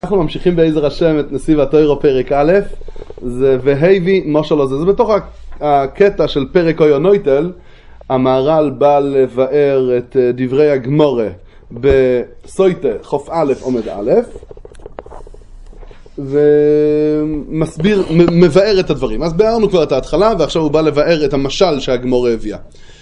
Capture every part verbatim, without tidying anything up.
אנחנו ממשיכים בעזר השם את נסיב התוירו פרק א', זה והיבי משל הזה. זה בתוך הקטע של פרק אויו נויטל, המהר"ל בא לבאר את דברי הגמורה בסויטה חוף א' עומד א', ומסביר, מבאר את הדברים. אז בארנו כבר את ההתחלה, ועכשיו הוא בא לבאר את המשל שהגמורה הביאה.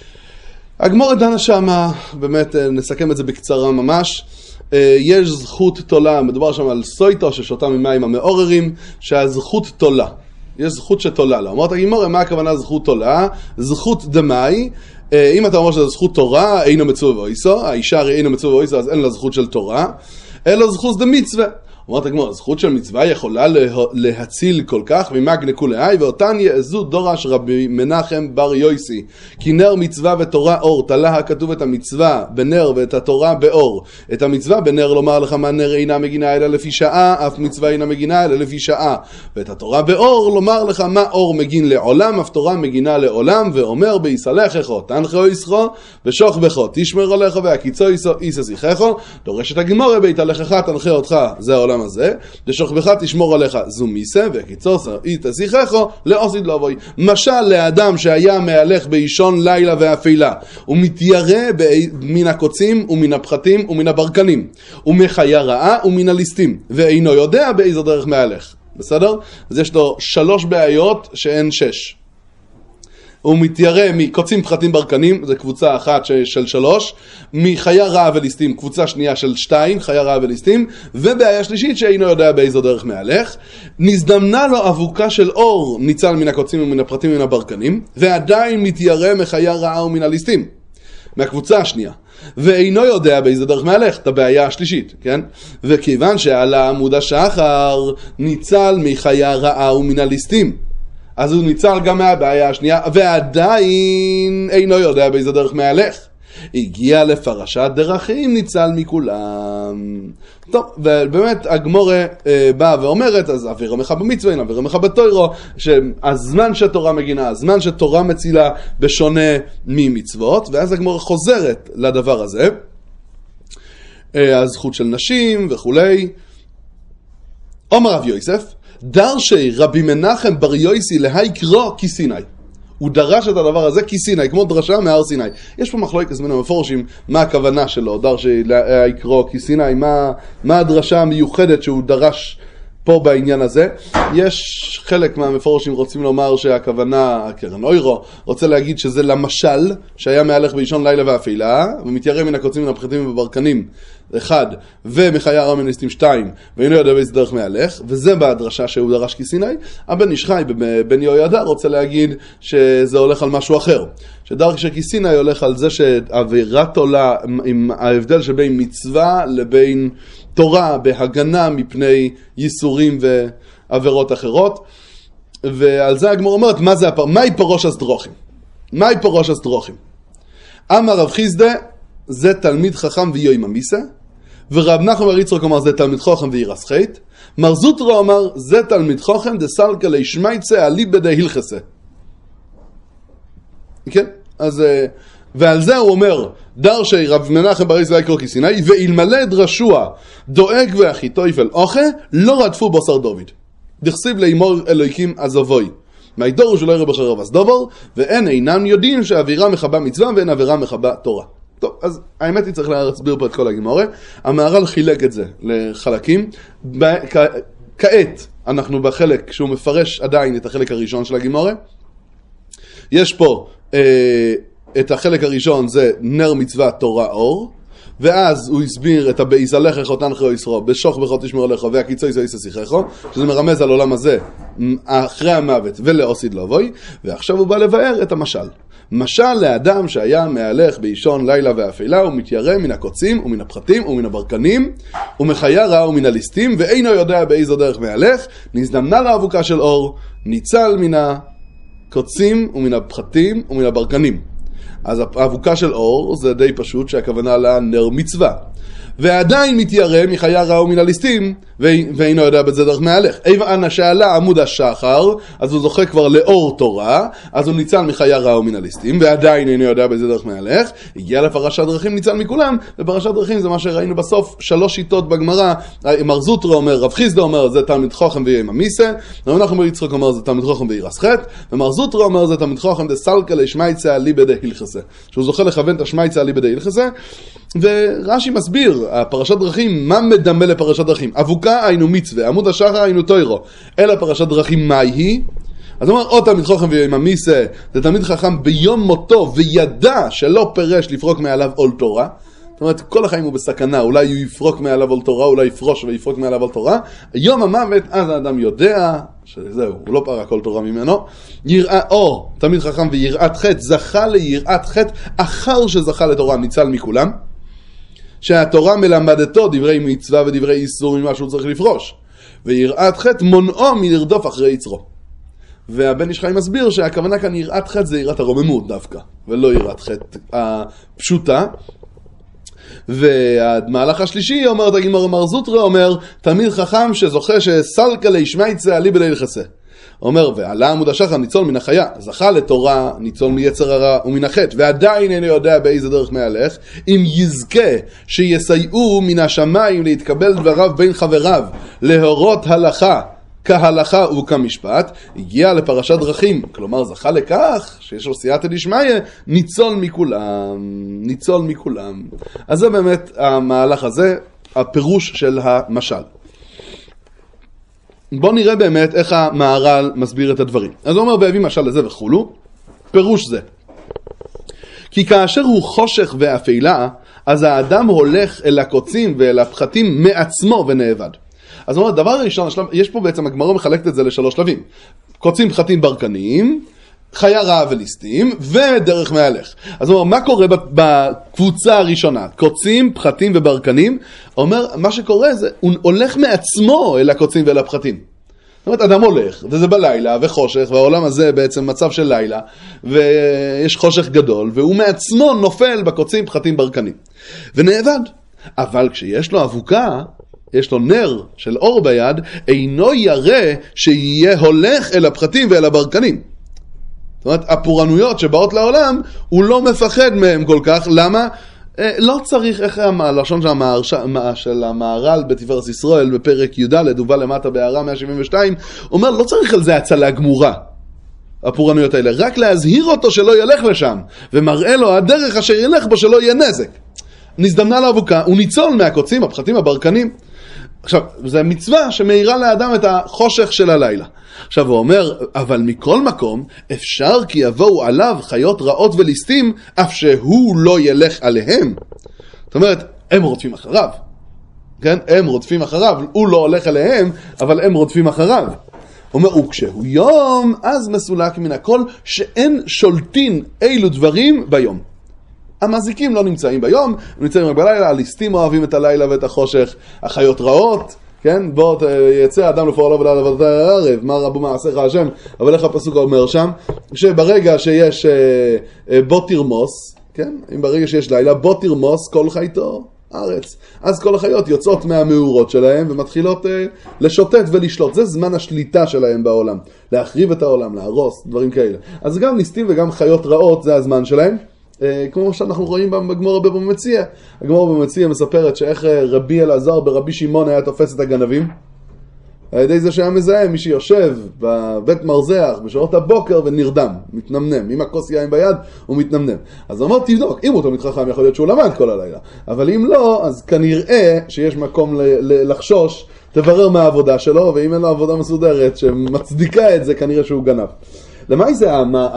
הגמורה דנה שמה, באמת נסכם את זה בקצרה ממש, יש זכות תולה, מדובר שם על סויטו ששותה ממים המעוררים, שהזכות תולה, יש זכות שתולה לה. אמרת הגמורה, מה הכוונה זכות תולה? זכות דמי, אם אתה אומר שזה זכות תורה, אינו מצווה ואיסו, האישה הרי אינו מצווה ואיסו, אז אין לה זכות של תורה, אלא זכות דמצווה. אומרת הגמורה, הזכות של מצווה יכולה להציל כל כך, ממגנה כולי, ואותן יעזו דורש רבי מנחם בר יויסי, כי נר מצווה ותורה אור, תלה הכתוב את המצווה בנר ואת התורה באור. את המצווה בנר לומר לך מה נר אינה מגינה אלא לפי שעה, אף מצווה אינה מגינה אלא לפי שעה. ואת התורה באור לומר לך מה אור מגין לעולם, אף תורה מגינה לעולם, ואומר ביסלחךו, תנחו ישכו, ושוך בכו, תשמר עליך, והקיצו יססיכךו. דורשת הגמורה, בהתהלכך תנחה אותך, זה העולם הזה, לשוכבך תשמור עליך זו מיסה, וקיצוס תסיכךו לעוסיד לבוי. משל לאדם שהיה מהלך באישון לילה ואפילה, הוא מתיירא מן הקוצים ומן הפחתים ומן הברקנים, ומחיה רעה ומן הליסטים, ואינו יודע באיזו דרך מהלך. בסדר? אז יש לו שלוש בעיות שאין שש. הוא מתיירא מקוצים פחתים ברקנים, זה קבוצה אחת של שלוש, מחיה רעה וליסטים, קבוצה שנייה של שתיים, חיה רעה וליסטים, ובעיה שלישית שאינו יודע באיזו דרך מהלך. נזדמנה לו אבוקה של אור, ניצל מן הקוצים ומן הפחתים ומן הברקנים, ועדיין מתיירא מחיה רעה ומן הליסטים, מהקבוצה השנייה. ואינו יודע באיזו דרך מהלך, את הבעיה השלישית, כן? וכיוון שעלה עמוד השחר, ניצל מחיה רעה ומן הליסטים, אז הוא ניצל גם מהבעיה השנייה, ועדיין אינו יודע באיזה דרך מהלך. הגיע לפרשת דרכים, ניצל מכולם. טוב, ובאמת הגמורה אה, באה ואומרת, אז אוויר עמך במצווה, אוויר עמך בתוירו, שהזמן שתורה מגינה, הזמן שתורה מצילה בשונה ממצוות, ואז הגמורה חוזרת לדבר הזה. אה, הזכות של נשים וכולי. אומר רב יוסף, דרשי רבי מנחם בר יויסי להיקרו כסיני. הוא דרש את הדבר הזה כסיני, כמו דרשה מהר סיני. יש פה מחלוקת בין המפורשים מה הכוונה שלו, דרשי להיקרו כסיני, מה, מה הדרשה המיוחדת שהוא דרש פה בעניין הזה. יש חלק מהמפורשים רוצים לומר שהכוונה, הקרן אוירו, רוצה להגיד שזה למשל שהיה מהלך באישון לילה ואפילה, ומתיירא מן הקוצים מן הפחתים וברקנים, אחד, ומחיה רעה מליסטים שתיים, ואינו יודע באיזה דרך מהלך, וזה בהדרשה שהוא דרש כסיני. הבן איש חי בבן יהוידע רוצה להגיד שזה הולך על משהו אחר, שדרך שכסיני הולך על זה שעבירת עולה, עם ההבדל שבין מצווה לבין תורה בהגנה מפני ייסורים ועבירות אחרות. ועל זה הגמרא אומרת, מה זה הפר... מהי פרוש הסדרוכים? מהי פרוש הסדרוכים? אמר רב חיסדא, זה תלמיד חכם ויועם המיסה, ורב נחמן בר יצחק אמר, זה תלמיד חכם וירס חית. מר זוטרא אמר, זה תלמיד חכם דסלקא לישמייצה אליבא דהילכסה. כן? אז... ועל זה הוא אומר, דרשי רב מנחם בר יצחק להיקרו כסיני, ואלמלא דרשוע דואג ואחיתויפל אוכה, לא רדפו בשר דוד. דכסיב לאמור אלוהיקים עזבוי. מהידורו שלא יראה בחרב אז דובר, ואין אינם יודעים שהאווירה מחבה מצווה ואין אווירה מחבה תורה. טוב, אז האמת היא צריך להסביר פה את כל הגמורה. המהר"ל חילק את זה לחלקים. כעת אנחנו בחלק שהוא מפרש עדיין את החלק הראשון של הגמורה. יש פה אה, את החלק הראשון, זה נר מצווה תורה אור, ואז הוא הסביר את הבאיסלחךו תנחו ישכו, בשוך בכו תשמור עליך, והקיצו יססיכךו, שזה מרמז על עולם הזה אחרי המוות ולעוסיד לבוי. ועכשיו הוא בא לבאר את המשל. משל לאדם שהיה מהלך באישון לילה ואפילה, הוא מתיירא מן הקוצים ומן הפחתים ומן הברקנים, ומחיה רעה ומן הליסטים, ואינו יודע באיזו דרך מהלך. נזדמנה לו אבוקה של אור, ניצל מן הקוצים ומן הפחתים ומן הברקנים. אז האבוקה של אור זה די פשוט, שהכוונה לנר מצווה. ועדיין מתיירא מחיה רעה ומן הליסטים, ואינו יודע בזה דרך מהלך. אנה שעלה עמוד השחר, אז הוא זוכה כבר לאור תורה, אז הוא ניצל מחיה רעה ומן הליסטים, ועדיין אינו יודע בזה דרך מהלך. הגיע לפרשת דרכים, ניצל מכולם, ופרשת דרכים זה מה שראינו בסוף, שלוש שיטות בגמרא. מר זוטרא אומר, רב חיסדא אומר, זה תלמיד חכם ויהיה ממיסה, רבי נחמן בר יצחק אומר, זה תלמיד חכם וירס חטא, ומר זוטרא אומר, זה תלמיד חכם דסלקא לשמייצא אליבא דהילכסה, שהוא זוכה לכוון את השמייצא אליבא דהילכסה. ורש"י מסביר, הפרשת דרכים, מה מדמה לפרשת דרכים? אבוקה היינו מצווה, עמוד השחר היינו תוירו, אלא פרשת דרכים מה היא? אז הוא אומר, או תלמיד חכם ויהיה ממיסה, זה תלמיד חכם ביום מותו וידע שלא פרש לפרוק מעליו עול תורה. זאת אומרת, כל החיים הוא בסכנה, אולי הוא יפרוק מעליו עול תורה, אולי יפרוש ויפרוק מעליו עול תורה. יום המוות, אז האדם יודע שזהו, הוא לא פרק עול תורה ממנו. יראה, או תלמיד חכם ויראת חטא, זכה ליראת חטא אחר שזכה לתורה, ניצל מכולם. שהתורה מלמדתו דברי מצווה ודברי איסור ממה שהוא צריך לפרוש. ויראת חטא מונעו מלרדוף אחרי יצרו. והבן איש חיים מסביר שהכוונה כאן יראת חטא זה יראת הרוממות דווקא, ולא יראת חטא הפשוטה. והמהלך השלישי אומר, תגימר מר זוטרא אומר, תלמיד חכם שזוכה שסלקא לישמייצא אליבא דהילכסה. אומר, ועלה עמוד השחר ניצול מן החיה, זכה לתורה, ניצול מיצר הרע ומן החטא, ועדיין אינו יודע באיזה דרך מהלך, אם יזכה שיסייעו מן השמיים להתקבל דבריו בין חבריו, להורות הלכה, כהלכה וכמשפט, הגיע לפרשת דרכים, כלומר זכה לכך שיש לו סייעתא דשמיא, ניצול מכולם, ניצול מכולם. אז זה באמת המהלך הזה, הפירוש של המשל. בואו נראה באמת איך המהר"ל מסביר את הדברים. אז הוא אומר, והביא משל לזה וכולו, פירוש זה. כי כאשר הוא חושך ואפלה, אז האדם הולך אל הקוצים ואל הפחתים מעצמו ונאבד. אז הוא אומר, דבר ראשון, יש פה בעצם, הגמרא מחלקת את זה לשלוש שלבים. קוצים, פחתים, ברקניים, חיה רעה וליסטים, ודרך מהלך. אז הוא אומר, מה קורה בקבוצה הראשונה? קוצים, פחתים וברקנים. הוא אומר, מה שקורה זה, הוא הולך מעצמו אל הקוצים ואל הפחתים. זאת אומרת, אדם הולך, וזה בלילה, וחושך, והעולם הזה בעצם מצב של לילה, ויש חושך גדול, והוא מעצמו נופל בקוצים, פחתים, ברקנים. ונאבד. אבל כשיש לו אבוקה, יש לו נר של אור ביד, אינו ירא שיהיה הולך אל הפחתים ואל הברקנים. זאת אומרת, הפורענויות שבאות לעולם, הוא לא מפחד מהם כל כך. למה? אה, לא צריך, איך הלשון של, המהר, של המהר"ל בתפארת ישראל, בפרק י"ד, הוא בא למטה בהערה מאה שבעים ושתיים, הוא אומר, לא צריך על זה הצלה גמורה, הפורענויות האלה, רק להזהיר אותו שלא ילך לשם, ומראה לו הדרך אשר ילך בו שלא יהיה נזק. נזדמנה לאבוקה, הוא ניצול מהקוצים, הפחתים, הברקנים. עכשיו, זו מצווה שמאירה לאדם את החושך של הלילה. עכשיו הוא אומר, אבל מכל מקום אפשר כי יבואו עליו חיות רעות וליסטים, אף שהוא לא ילך עליהם. זאת אומרת, הם רודפים אחריו. כן? הם רודפים אחריו, הוא לא הולך אליהם, אבל הם רודפים אחריו. הוא אומר, וכשהוא יום, אז מסולק מן הכל, שאין שולטין אילו דברים ביום. המזיקים לא נמצאים ביום, הם נמצאים רק בלילה, הליסטים אוהבים את הלילה ואת החושך, החיות רעות, כן? בוא יצא אדם לפור עליו ולעבוד הערב, מה רבו מעשיך השם, אבל איך הפסוק אומר שם, שברגע שיש בוא תרמוס, כן? אם ברגע שיש לילה, בוא תרמוס כל חייתו ארץ. אז כל החיות יוצאות מהמאורות שלהם ומתחילות לשוטט ולשלוט. זה זמן השליטה שלהם בעולם. להחריב את העולם, להרוס, דברים כאלה. אז גם ליסטים וגם חיות רעות זה הזמן שלהם. כמו שאנחנו רואים בגמרא בבבא מציעא. הגמרא בבבא מציעא מספרת שאיך רבי אלעזר ברבי שמעון היה תופס את הגנבים. על ידי זה שהיה מזהה מי שיושב בבית מרזח בשעות הבוקר ונרדם, מתנמנם. עם הכוס יין ביד הוא מתנמנם. אז הוא אמר, תבדוק, אם הוא תלמיד חכם יכול להיות שהוא למד כל הלילה. אבל אם לא, אז כנראה שיש מקום לחשוש, תברר מהעבודה שלו, ואם אין לו עבודה מסודרת שמצדיקה את זה, כנראה שהוא גנב. למה זה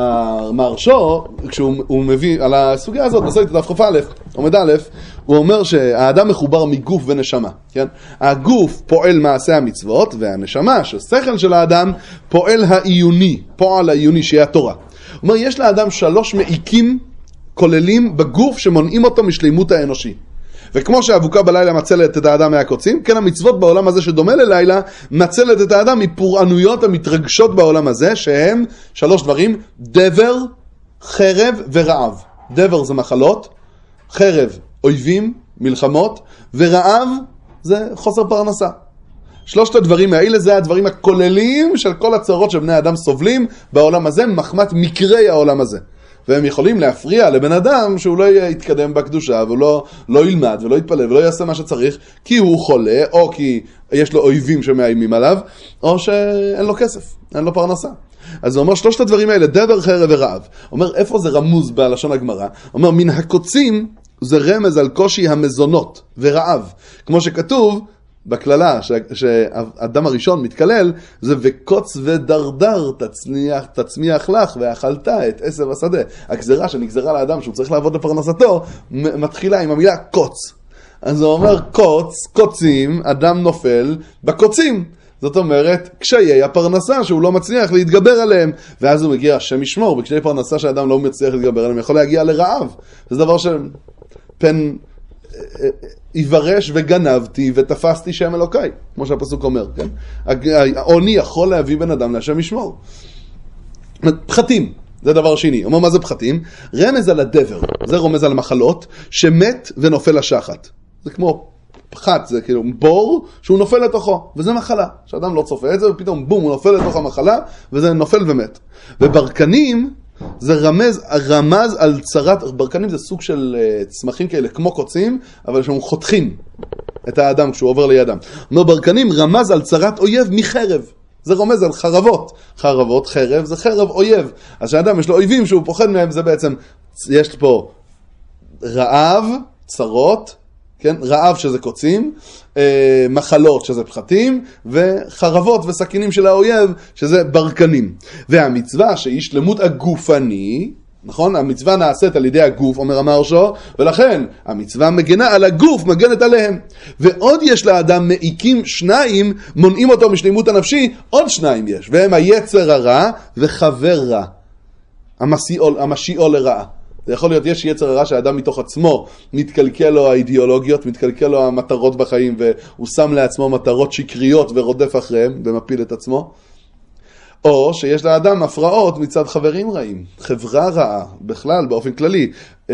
המהרש"א, כשהוא מביא על הסוגיה הזאת, בסוף דף כ"א, עמוד א', הוא אומר שהאדם מחובר מגוף ונשמה, כן? הגוף פועל מעשה המצוות, והנשמה, שהשכל של האדם, פועל העיוני, פועל העיוני שהיא התורה. הוא אומר, יש לאדם שלוש מעיקים כוללים בגוף שמונעים אותו משלימות האנושי. וכמו שהאבוקה בלילה מצלת את האדם מהקוצים, כן המצוות בעולם הזה שדומה ללילה, מצלת את האדם מפורענויות המתרגשות בעולם הזה, שהם שלוש דברים, דבר, חרב ורעב. דבר זה מחלות, חרב אויבים, מלחמות, ורעב זה חוסר פרנסה. שלושת הדברים האלה זה הדברים הכוללים של כל הצרות שבני אדם סובלים בעולם הזה, מחמת מקרי העולם הזה. והם יכולים להפריע לבן אדם שהוא לא יתקדם בקדושה, והוא לא, לא ילמד ולא יתפלל ולא יעשה מה שצריך, כי הוא חולה, או כי יש לו אויבים שמאיימים עליו, או שאין לו כסף, אין לו פרנסה. אז הוא אומר שלושת הדברים האלה, דבר, חרב ורעב. אומר איפה זה רמוז בלשון הגמרא? אומר מן הקוצים זה רמז על קושי המזונות ורעב. כמו שכתוב בכללה, שהאדם הראשון מתקלל, זה וקוץ ודרדר תצמיח, תצמיח לך ואכלת את עשב השדה. הגזרה שנגזרה לאדם שהוא צריך לעבוד לפרנסתו, מתחילה עם המילה קוץ. אז הוא אומר קוץ, קוצים, אדם נופל בקוצים. זאת אומרת, קשיי הפרנסה שהוא לא מצליח להתגבר עליהם, ואז הוא מגיע, השם ישמור, בקשיי פרנסה שאדם לא מצליח להתגבר עליהם, יכול להגיע לרעב. זה דבר שפן יברש וגנבתי ותפסתי שם אלוקיי, כמו שהפסוק אומר, כן? העוני יכול להביא בן אדם להשם ישמור. פחתים, זה דבר שני. אומר מה זה פחתים? רמז על הדבר, זה רומז על מחלות, שמת ונופל לשחת. זה כמו פחת, זה כאילו בור שהוא נופל לתוכו, וזה מחלה, שאדם לא צופה את זה, ופתאום בום, הוא נופל לתוך המחלה, וזה נופל ומת. וברקנים, זה רמז, רמז על צרת, ברקנים זה סוג של uh, צמחים כאלה, כמו קוצים, אבל שהם חותכים את האדם כשהוא עובר לידם. אומר, ברקנים רמז על צרת אויב מחרב. זה רומז על חרבות. חרבות, חרב, זה חרב אויב. אז שהאדם יש לו אויבים שהוא פוחד מהם, זה בעצם, יש פה רעב, צרות, כן? רעב שזה קוצים, אה, מחלות שזה פחתים, וחרבות וסכינים של האויב שזה ברקנים. והמצווה שהיא שלמות הגופני, נכון? המצווה נעשית על ידי הגוף, אומר המהרש"א, ולכן המצווה מגנה על הגוף, מגנת עליהם. ועוד יש לאדם מעיקים שניים, מונעים אותו משלמות הנפשי, עוד שניים יש, והם היצר הרע וחבר רע, המשיאו לרעה. זה יכול להיות, יש יצר הרע שהאדם מתוך עצמו מתקלקל לו האידיאולוגיות, מתקלקל לו המטרות בחיים, והוא שם לעצמו מטרות שקריות ורודף אחריהם ומפיל את עצמו. או שיש לאדם הפרעות מצד חברים רעים, חברה רעה, בכלל, באופן כללי.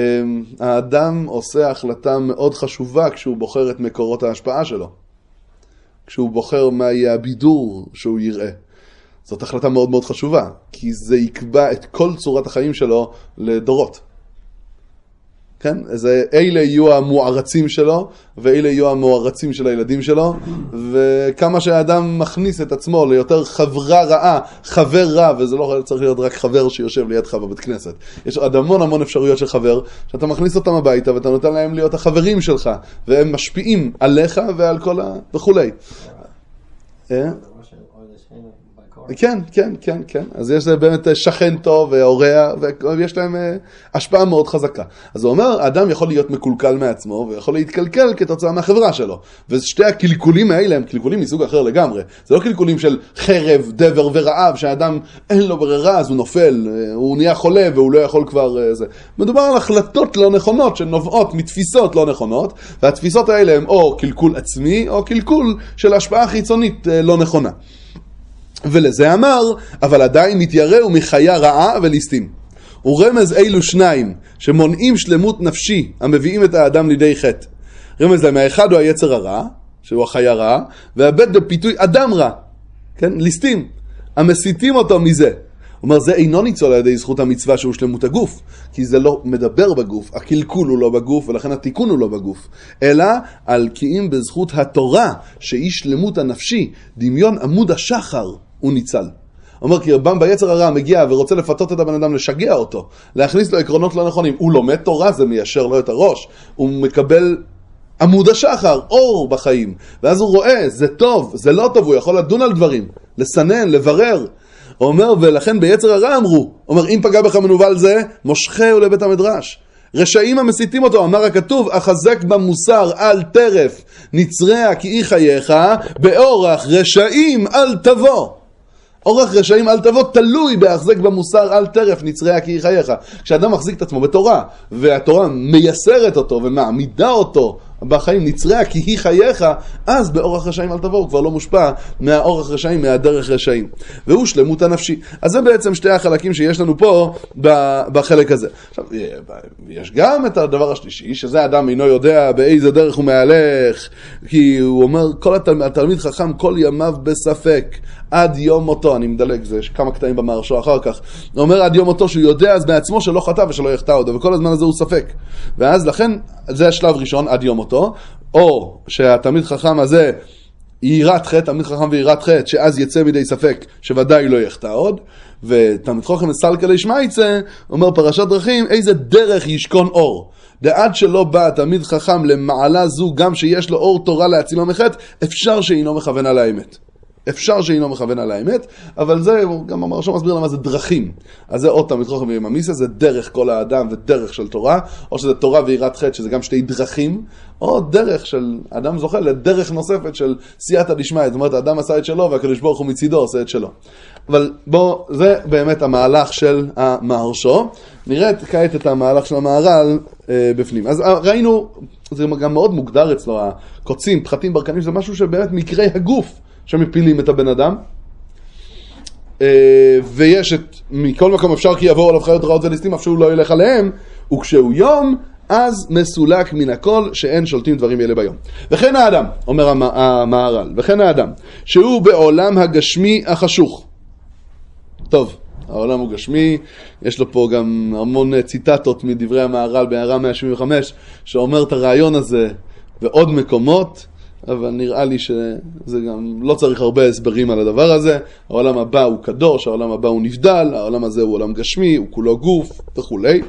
האדם עושה החלטה מאוד חשובה כשהוא בוחר את מקורות ההשפעה שלו. כשהוא בוחר מה יהיה הבידור שהוא יראה. זאת החלטה מאוד מאוד חשובה, כי זה יקבע את כל צורת החיים שלו לדורות. כן? אז אלה יהיו המוערצים שלו, ואלה יהיו המוערצים של הילדים שלו, וכמה שהאדם מכניס את עצמו ליותר חברה רעה, חבר רע, וזה לא צריך להיות רק חבר שיושב לידך בבית כנסת. יש עוד המון המון אפשרויות של חבר, שאתה מכניס אותם הביתה, ואתה נותן להם להיות החברים שלך, והם משפיעים עליך ועל כל ה... וכולי. אה? כן, כן, כן, כן. אז יש באמת שכן טוב והורע, ויש להם השפעה מאוד חזקה. אז הוא אומר, האדם יכול להיות מקולקל מעצמו, ויכול להתקלקל כתוצאה מהחברה שלו. ושתי הקלקולים האלה הם קלקולים מסוג אחר לגמרי. זה לא קלקולים של חרב, דבר ורעב, שהאדם אין לו ברירה, אז הוא נופל, הוא נהיה חולה והוא לא יכול כבר זה. מדובר על החלטות לא נכונות, שנובעות מתפיסות לא נכונות, והתפיסות האלה הם או קלקול עצמי, או קלקול של השפעה חיצונית לא נכונה. ולזה אמר, אבל עדיין מתיירא ומחיה רעה וליסטים. הוא רמז אילו שניים שמונעים שלמות נפשי המביאים את האדם לידי חטא. רמז להם, האחד הוא היצר הרע, שהוא החיה רע, והבית בפיתוי אדם רע, כן? ליסטים, המסיתים אותו מזה. הוא אומר, זה אינו ניצול על ידי זכות המצווה שהוא שלמות הגוף, כי זה לא מדבר בגוף, הקלקול הוא לא בגוף, ולכן התיקון הוא לא בגוף, אלא על קיאים בזכות התורה, שהיא שלמות הנפשי, דמיון עמוד השחר, הוא ניצל. הוא אומר, כי רבם ביצר הרע מגיע ורוצה לפתות את הבן אדם, לשגע אותו, להכניס לו עקרונות לא נכונים. הוא לומד תורה, זה מיישר לו את הראש. הוא מקבל עמוד השחר, אור בחיים. ואז הוא רואה, זה טוב, זה לא טוב, הוא יכול לדון על דברים, לסנן, לברר. הוא אומר, ולכן ביצר הרע אמרו, הוא אומר, אם פגע בך מנוול זה, מושכהו לבית המדרש. רשעים המסיתים אותו, אמר הכתוב, החזק במוסר אל טרף, נצרע כי אי חייך, באורח רשעים אל תבוא. אורח רשעים אל תבוא תלוי בהחזק במוסר אל טרף, נצרע כי אי חייך. כשאדם מחזיק את עצמו בתורה, והתורה מייסרת אותו ומעמידה אותו בחיים נצרע כי היא חייך, אז באורח רשעים אל תבוא, הוא כבר לא מושפע מהאורח רשעים, מהדרך רשעים. והוא שלמות הנפשי. אז זה בעצם שתי החלקים שיש לנו פה בחלק הזה. עכשיו, יש גם את הדבר השלישי, שזה אדם אינו יודע באיזה דרך הוא מהלך, כי הוא אומר, כל התלמיד, התלמיד חכם כל ימיו בספק, עד יום מותו, אני מדלג, זה יש כמה קטעים במהרשו אחר כך, הוא אומר עד יום מותו שהוא יודע אז בעצמו שלא חטא ושלא יחטא עוד, וכל הזמן הזה הוא ספק. ואז לכן, זה השלב ראשון, עד יום מותו, או שהתלמיד חכם הזה יראת חטא, תלמיד חכם ויראת חטא, שאז יצא מידי ספק שוודאי לא יחטא עוד, ותלמיד חכם סלקא לישמע יצא, אומר פרשת דרכים, איזה דרך ישכון אור. דעד שלא בא תלמיד חכם למעלה זו, גם שיש לו אור תורה להצילו מחטא, אפשר שאינו מכוון על האמת. אפשר שאינו מכוון על האמת, אבל זה, גם המהרש"ם מסביר למה זה דרכים. אז זה עוד תלמיד חכם ויממיסה, זה דרך כל האדם ודרך של תורה, או שזה תורה ויראת חטא, שזה גם שתי דרכים, או דרך של אדם זוכה לדרך נוספת של סייעתא דשמיא, זאת אומרת, האדם עשה את שלו והקדוש ברוך הוא מצידו עושה את שלו. אבל בוא, זה באמת המהלך של המהרש"ם. נראה כעת את המהלך של המהר"ל אה, בפנים. אז ראינו, זה גם מאוד מוגדר אצלו, הקוצים, פחתים, ברקנים, זה משהו שבאמת מקרי הגוף שמפילים את הבן אדם. אה, ויש את, מכל מקום אפשר כי יבואו עליו חיות רעות וליסטים, אף שהוא לא ילך עליהם, וכשהוא יום, אז מסולק מן הכל שאין שולטים דברים אלה ביום. וכן האדם, אומר המהר"ל, וכן האדם, שהוא בעולם הגשמי החשוך. טוב, העולם הוא גשמי, יש לו פה גם המון ציטטות מדברי המהר"ל בהערה מאה שבעים וחמש, שאומר את הרעיון הזה ועוד מקומות, אבל נראה לי שזה גם לא צריך הרבה הסברים על הדבר הזה. העולם הבא הוא קדוש, העולם הבא הוא נבדל, העולם הזה הוא עולם גשמי, הוא כולו גוף וכולי.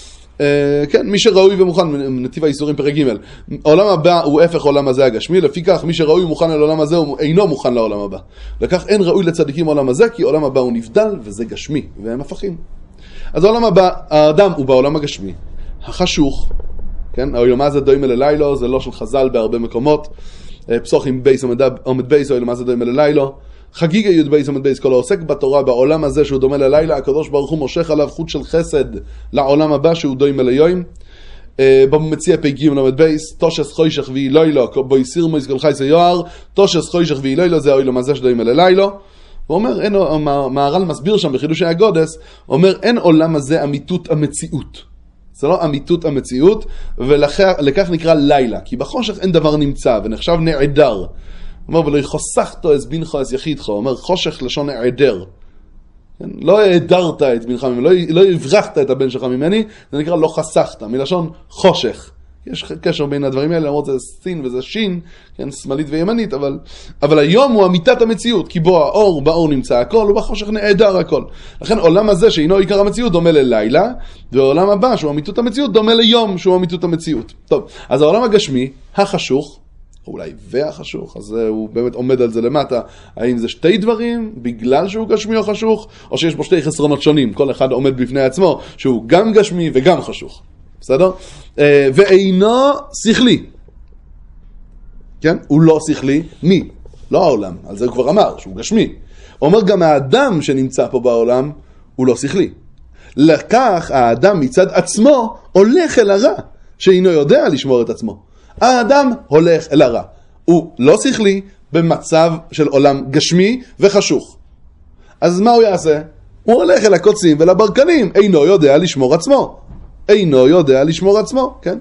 כן, מי שראוי ומוכן, נתיב האיסורים פרק ג', העולם הבא הוא הפך עולם הזה הגשמי, לפי כך מי שראוי ומוכן לעולם הזה הוא אינו מוכן לעולם הבא. לכך אין ראוי לצדיקים עולם הזה, כי עולם הבא הוא נבדל וזה גשמי, והם הפכים. אז העולם הבא, האדם הוא בעולם הגשמי, החשוך, כן, העולם הזה דומה ללילו, זה לא של חז"ל בהרבה מקומות, פסוחים בייס עומד בייס, העולם הזה דומה ללילו, חגיגה י' בייס עומד בייס, כל העוסק בתורה בעולם הזה שהוא דומה ללילה, הקדוש ברוך הוא מושך עליו חוט של חסד לעולם הבא שהוא דומה ליום. במציע פ"ג עומד בייס, תושס חוישך ואי לילה, בו יסיר מויס כל חייס היוער, תושס חוישך ואי לילה, זה העולם הזה שדומה ללילה. הוא אומר, אין, המהר"ל מסביר שם בחידושי הגודס, אומר, אין עולם הזה אמיתות המציאות. זה לא אמיתות המציאות, ולכך נקרא לילה, כי בחושך אין דבר נמצא, ונחשב נעדר. הוא אומר, ולא יחוסכתו את בנך את יחידך, הוא אומר, חושך לשון נעדר. לא העדרת את בנך ממני, לא, לא הברחת את הבן שלך ממני, זה נקרא לא חסכת, מלשון חושך. יש קשר בין הדברים האלה, למרות זה סין וזה שין, כן, שמאלית וימנית, אבל, אבל היום הוא אמיתת המציאות, כי בו האור, באור נמצא הכל, ובחושך נעדר הכל. לכן עולם הזה שאינו עיקר המציאות דומה ללילה, והעולם הבא שהוא אמיתות המציאות דומה ליום שהוא אמיתות המציאות. טוב, אז העולם הגשמי, החשוך, אולי והחשוך, אז הוא באמת עומד על זה למטה, האם זה שתי דברים, בגלל שהוא גשמי או חשוך, או שיש בו שתי חסרונות שונים, כל אחד עומד בפני עצמו, שהוא גם גשמי וגם חשוך. בסדר? ואינו שכלי. כן? הוא לא שכלי. מי? לא העולם. על זה הוא כבר אמר, שהוא גשמי. הוא אומר גם האדם שנמצא פה בעולם, הוא לא שכלי. לכך האדם מצד עצמו הולך אל הרע, שאינו יודע לשמור את עצמו. האדם הולך אל הרע. הוא לא שכלי במצב של עולם גשמי וחשוך. אז מה הוא יעשה? הוא הולך אל הקוצים ולברקנים, אינו יודע לשמור עצמו. אינו יודע לשמור עצמו, כן?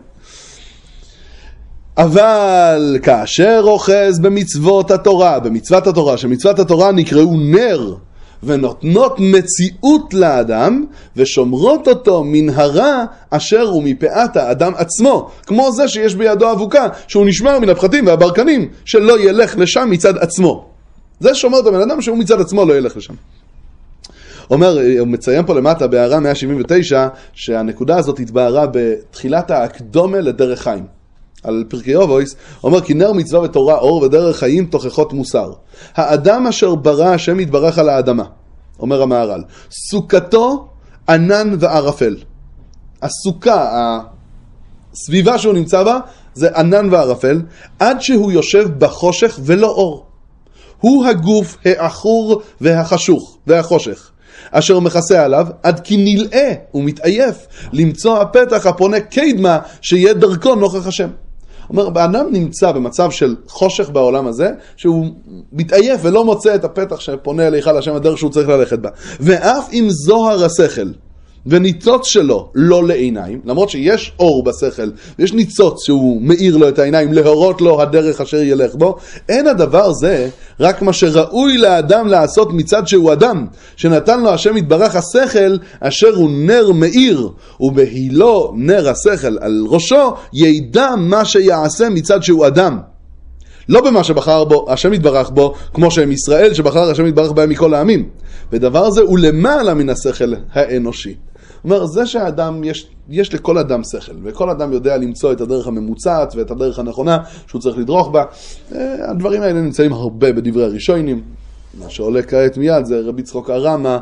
אבל כאשר אוחז במצוות התורה, במצוות התורה, שמצוות התורה נקראו נר, ונותנות מציאות לאדם, ושומרות אותו מן הרע אשר הוא מפאת האדם עצמו, כמו זה שיש בידו אבוקה, שהוא נשמר מן הפחתים והברקנים, שלא ילך לשם מצד עצמו. זה שומר את הבן אדם שהוא מצד עצמו לא ילך לשם. אומר, הוא מציין פה למטה בהערה מאה שבעים ותשע, שהנקודה הזאת התבהרה בתחילת האקדומה לדרך חיים. על פרקי אובויס, אומר, כי נר מצווה ותורה אור ודרך חיים תוכחות מוסר. האדם אשר ברא השם יתברך על האדמה, אומר המהר"ל, סוכתו ענן וערפל. הסוכה, הסביבה שהוא נמצא בה, זה ענן וערפל, עד שהוא יושב בחושך ולא אור. הוא הגוף העכור והחשוך והחושך. אשר מכסה עליו עד כי נלאה ומתעייף למצוא הפתח הפונה קדמה שיהיה דרכו נוכח השם. אומר, האדם נמצא במצב של חושך בעולם הזה, שהוא מתעייף ולא מוצא את הפתח שפונה אליך לשם הדרך שהוא צריך ללכת בה. ואף אם זוהר השכל וניצוץ שלו לא לעיניים, למרות שיש אור בשכל, ויש ניצוץ שהוא מאיר לו את העיניים, להורות לו הדרך אשר ילך בו, אין הדבר זה רק מה שראוי לאדם לעשות מצד שהוא אדם, שנתן לו השם יתברך השכל, אשר הוא נר מאיר, ובהילו נר השכל על ראשו, ידע מה שיעשה מצד שהוא אדם. לא במה שבחר בו, השם יתברך בו, כמו שהם ישראל, שבחר השם יתברך בהם מכל העמים. ודבר זה הוא למעלה מן השכל האנושי. זאת אומרת, זה שהאדם, יש, יש לכל אדם שכל, וכל אדם יודע למצוא את הדרך הממוצעת ואת הדרך הנכונה שהוא צריך לדרוך בה. הדברים האלה נמצאים הרבה בדברי הראשונים. מה שעולה כעת מיד זה רבי יצחוק הרמה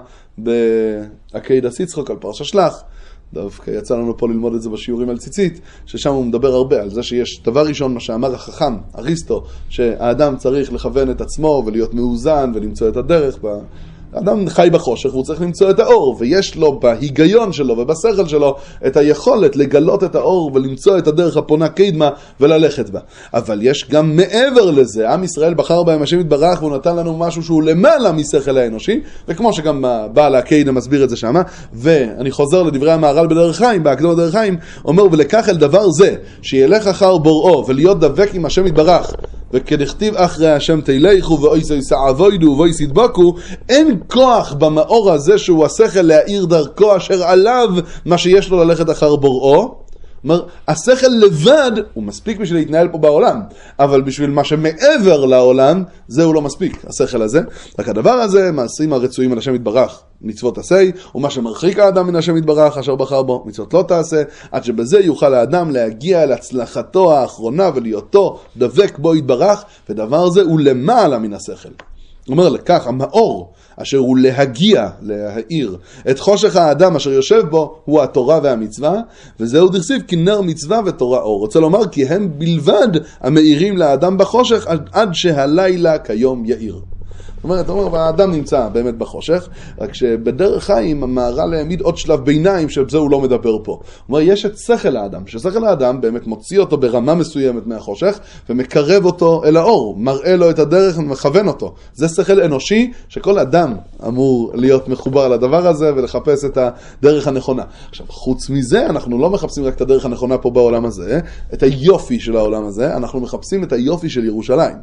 בעקדת יצחוק על פרשת שלח. דווקא יצא לנו פה ללמוד את זה בשיעורים על ציצית, ששם הוא מדבר הרבה על זה שיש דבר ראשון, מה שאמר החכם, אריסטו, שהאדם צריך לכוון את עצמו ולהיות מאוזן ולמצוא את הדרך. האדם חי בחושך והוא צריך למצוא את האור, ויש לו בהיגיון שלו ובשכל שלו את היכולת לגלות את האור ולמצוא את הדרך הפונה קדמה וללכת בה. אבל יש גם מעבר לזה, עם ישראל בחר בהם השם יתברך והוא נתן לנו משהו שהוא למעלה משכל האנושי, וכמו שגם בעל הקדמה מסביר את זה שמה, ואני חוזר לדברי המהר"ל בדרך חיים, בהקדומת דרך חיים, אומר ולקח אל דבר זה, שילך אחר בוראו ולהיות דבק עם השם יתברך, וכדכתיב אחרי השם תלכו ואויסו יסעבוידו ואויס ידבקו, אין כוח במאור הזה שהוא השכל להאיר דרכו אשר עליו מה שיש לו ללכת אחר בוראו. אומר, השכל לבד הוא מספיק בשביל להתנהל פה בעולם, אבל בשביל מה שמעבר לעולם זהו לא מספיק, השכל הזה. רק הדבר הזה, מעשים הרצויים על השם יתברך מצוות עשה, ומה שמרחיק האדם מן השם יתברך אשר בחר בו מצוות לא תעשה, עד שבזה יוכל האדם להגיע אל הצלחתו האחרונה ולהיותו דבק בו יתברך, ודבר זה הוא למעלה מן השכל. הוא אומר לכך, המאור אשר הוא להגיע, להאיר את חושך האדם אשר יושב בו, הוא התורה והמצווה, וזהו דרסיב כי נר מצווה ותורה אור. רוצה לומר כי הם בלבד המאירים לאדם בחושך עד, עד שהלילה כיום יאיר. זאת אומרת, אומר, האדם נמצא באמת בחושך, רק שבדרך חיים המהר"ל העמיד עוד שלב ביניים שבזה הוא לא מדבר פה. הוא אומר, יש את שכל האדם, ששכל האדם באמת מוציא אותו ברמה מסוימת מהחושך, ומקרב אותו אל האור, מראה לו את הדרך ומכוון אותו. זה שכל אנושי שכל אדם אמור להיות מחובר לדבר הזה ולחפש את הדרך הנכונה. עכשיו, חוץ מזה, אנחנו לא מחפשים רק את הדרך הנכונה פה בעולם הזה, את היופי של העולם הזה, אנחנו מחפשים את היופי של ירושלים.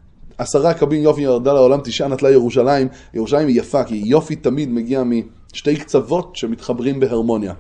עשרה קבין יופי ירדה לעולם, תשעה נטלה ירושלים. ירושלים היא יפה, כי יופי תמיד מגיע משתי קצוות שמתחברים בהרמוניה.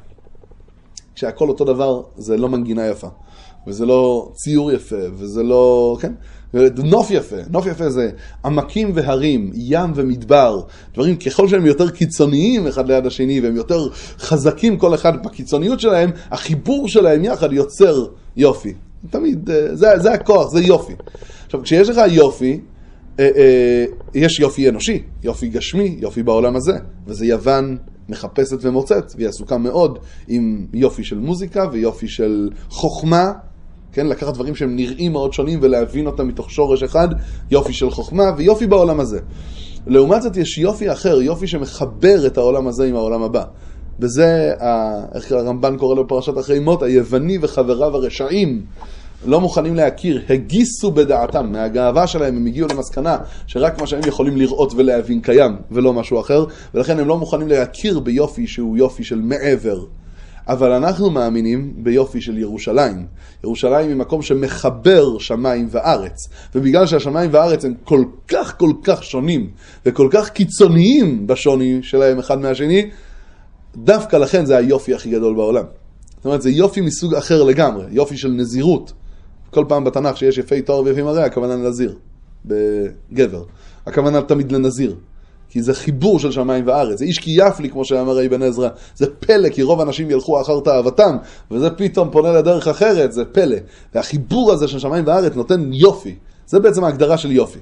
כשהכל אותו דבר, זה לא מנגינה יפה, וזה לא ציור יפה, וזה לא, כן? נוף יפה, נוף יפה זה עמקים והרים, ים ומדבר, דברים ככל שהם יותר קיצוניים אחד ליד השני, והם יותר חזקים כל אחד בקיצוניות שלהם, החיבור שלהם יחד יוצר יופי. תמיד, זה, זה הכוח, זה יופי. עכשיו, כשיש לך יופי, אה, אה, יש יופי אנושי, יופי גשמי, יופי בעולם הזה, וזה יוון מחפשת ומוצאת, והיא עסוקה מאוד עם יופי של מוזיקה ויופי של חוכמה, כן, לקחת דברים שהם נראים מאוד שונים ולהבין אותם מתוך שורש אחד, יופי של חוכמה ויופי בעולם הזה. לעומת זאת יש יופי אחר, יופי שמחבר את העולם הזה עם העולם הבא. וזה, איך הרמב"ן קורא לו בפרשת אחרי מות, היווני וחבריו הרשעים לא מוכנים להכיר, הגיסו בדעתם, מהגאווה שלהם הם הגיעו למסקנה שרק מה שהם יכולים לראות ולהבין קיים ולא משהו אחר, ולכן הם לא מוכנים להכיר ביופי שהוא יופי של מעבר. אבל אנחנו מאמינים ביופי של ירושלים. ירושלים היא מקום שמחבר שמיים וארץ, ובגלל שהשמיים וארץ הם כל כך כל כך שונים וכל כך קיצוניים בשוני שלהם אחד מהשני, דווקא לכן זה היופי הכי גדול בעולם. זאת אומרת, זה יופי מסוג אחר לגמרי, יופי של נזירות. כל פעם בתנ"ך שיש יפי תואר ויפי מראה, הכוונה לנזיר, בגבר. הכוונה תמיד לנזיר, כי זה חיבור של שמיים וארץ. זה איש כי יפלי, כמו שאמר אבן עזרא, זה פלא, כי רוב אנשים ילכו אחר תאוותם, וזה פתאום פונה לדרך אחרת, זה פלא. והחיבור הזה של שמיים וארץ נותן יופי. זה בעצם ההגדרה של יופי.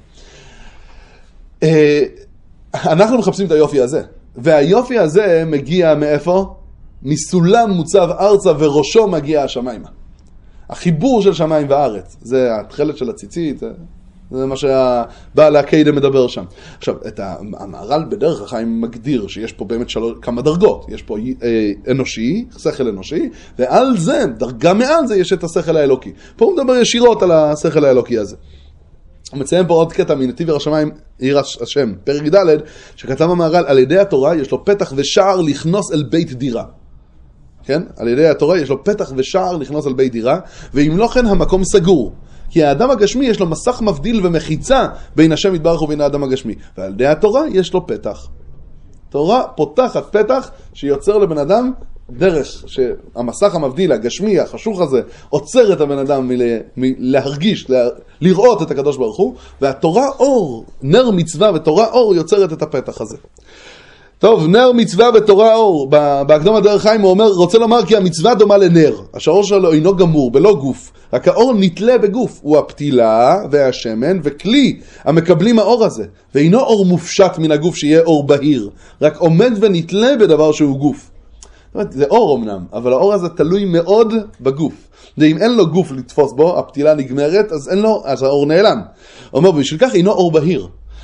אנחנו מחפשים את היופי הזה. והיופי הזה מגיע מאיפה? מסולם מוצב ארצה וראשו מגיע השמיימה. החיבור של שמיים וארץ, זה התחלת של הציצית, זה מה שהבעל הקיידה מדבר שם. עכשיו, את המהר"ל בדרך החיים מגדיר שיש פה באמת שלוש, כמה דרגות. יש פה אה, אנושי, שכל אנושי, ועל זה, דרגה מעל זה, יש את השכל האלוקי. פה הוא מדבר ישירות על השכל האלוקי הזה. הוא מציין פה עוד קטע מנתיב ירא שמיים עיר השם, פרק ד' שכתב המהר"ל, על ידי התורה יש לו פתח ושער לכנוס אל בית דירה. כן? על ידי התורה יש לו פתח ושער לכנוס אל בית דירה, ואם לא כן המקום סגור. כי האדם הגשמי יש לו מסך מבדיל ומחיצה בין השם יתברך ובין האדם הגשמי. ועל ידי התורה יש לו פתח. תורה פותחת פתח שיוצר לבן אדם דרך שהמסך המבדיל, הגשמי, החשוך הזה, עוצר את הבן אדם מלהרגיש, לראות את הקדוש ברוך הוא, והתורה אור, נר מצווה ותורה אור יוצרת את הפתח הזה. טוב, נר מצווה ותורה אור, בהקדום הדרך חיים הוא אומר, רוצה לומר כי המצווה דומה לנר, השאור שלו אינו גמור, בלא גוף, רק האור נתלה בגוף, הוא הפתילה והשמן וכלי המקבלים האור הזה, ואינו אור מופשט מן הגוף שיהיה אור בהיר, רק עומד ונתלה בדבר שהוא גוף. זאת אומרת, זה אור אמנם, אבל האור הזה תלוי מאוד בגוף. ואם אין לו גוף לתפוס בו, הפתילה נגמרת, אז אין לו, אז האור נעלם. הוא אומר, בשביל כך אינו אור בהיר.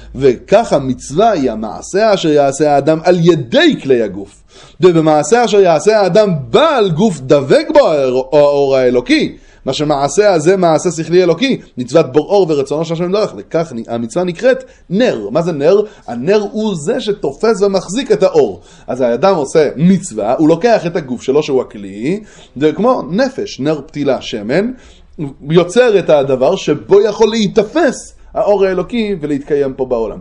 וככה מצווה היא המעשה אשר יעשה האדם על ידי כלי הגוף. ובמעשה אשר יעשה האדם בעל גוף דבק בו האור האלוקי. מה שמעשה הזה מעשה שכלי אלוקי, מצוות בור אור ורצונו של השם יתברך. וכך המצווה נקראת נר. מה זה נר? הנר הוא זה שתופס ומחזיק את האור. אז האדם עושה מצווה, הוא לוקח את הגוף שלו שהוא הכלי, זה כמו נפש, נר פתילה שמן, יוצר את הדבר שבו יכול להתאפס האור האלוקי ולהתקיים פה בעולם.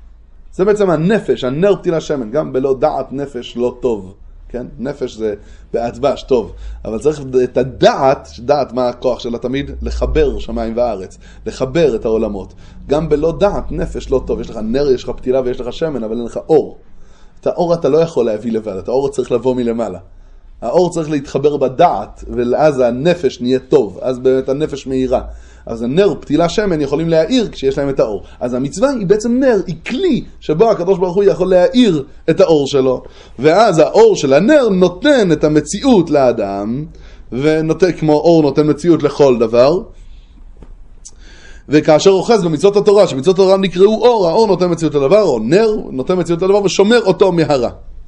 זה בעצם הנפש, הנר פתילה שמן, גם בלא דעת נפש לא טוב. כן? נפש זה בהצבש, טוב. אבל צריך את הדעת, דעת מה הכוח שלה תמיד, לחבר שמיים וארץ, לחבר את העולמות. גם בלא דעת נפש לא טוב. יש לך נר, יש לך פתילה ויש לך שמן, אבל אין לך אור. את האור אתה לא יכול להביא לבד, את האור צריך לבוא מלמעלה. האור צריך להתחבר בדעת, ואז הנפש נהיה טוב, אז באמת הנפש מהירה. אז הנר, פתילה שמן יכולים להאיר כשיש להם את האור. אז המצווה היא בעצם נר, היא כלי שבו הקדוש ברוך הוא יכול להאיר את האור שלו. ואז האור של הנר נותן את המציאות לאדם, ונותן כמו אור נותן מציאות לכל דבר. וכאשר אוחז במצוות התורה, שמצוות התורה נקראו אור, האור נותן מציאות לדבר, או נר נותן מציאות לדבר ושומר אותו מהרע.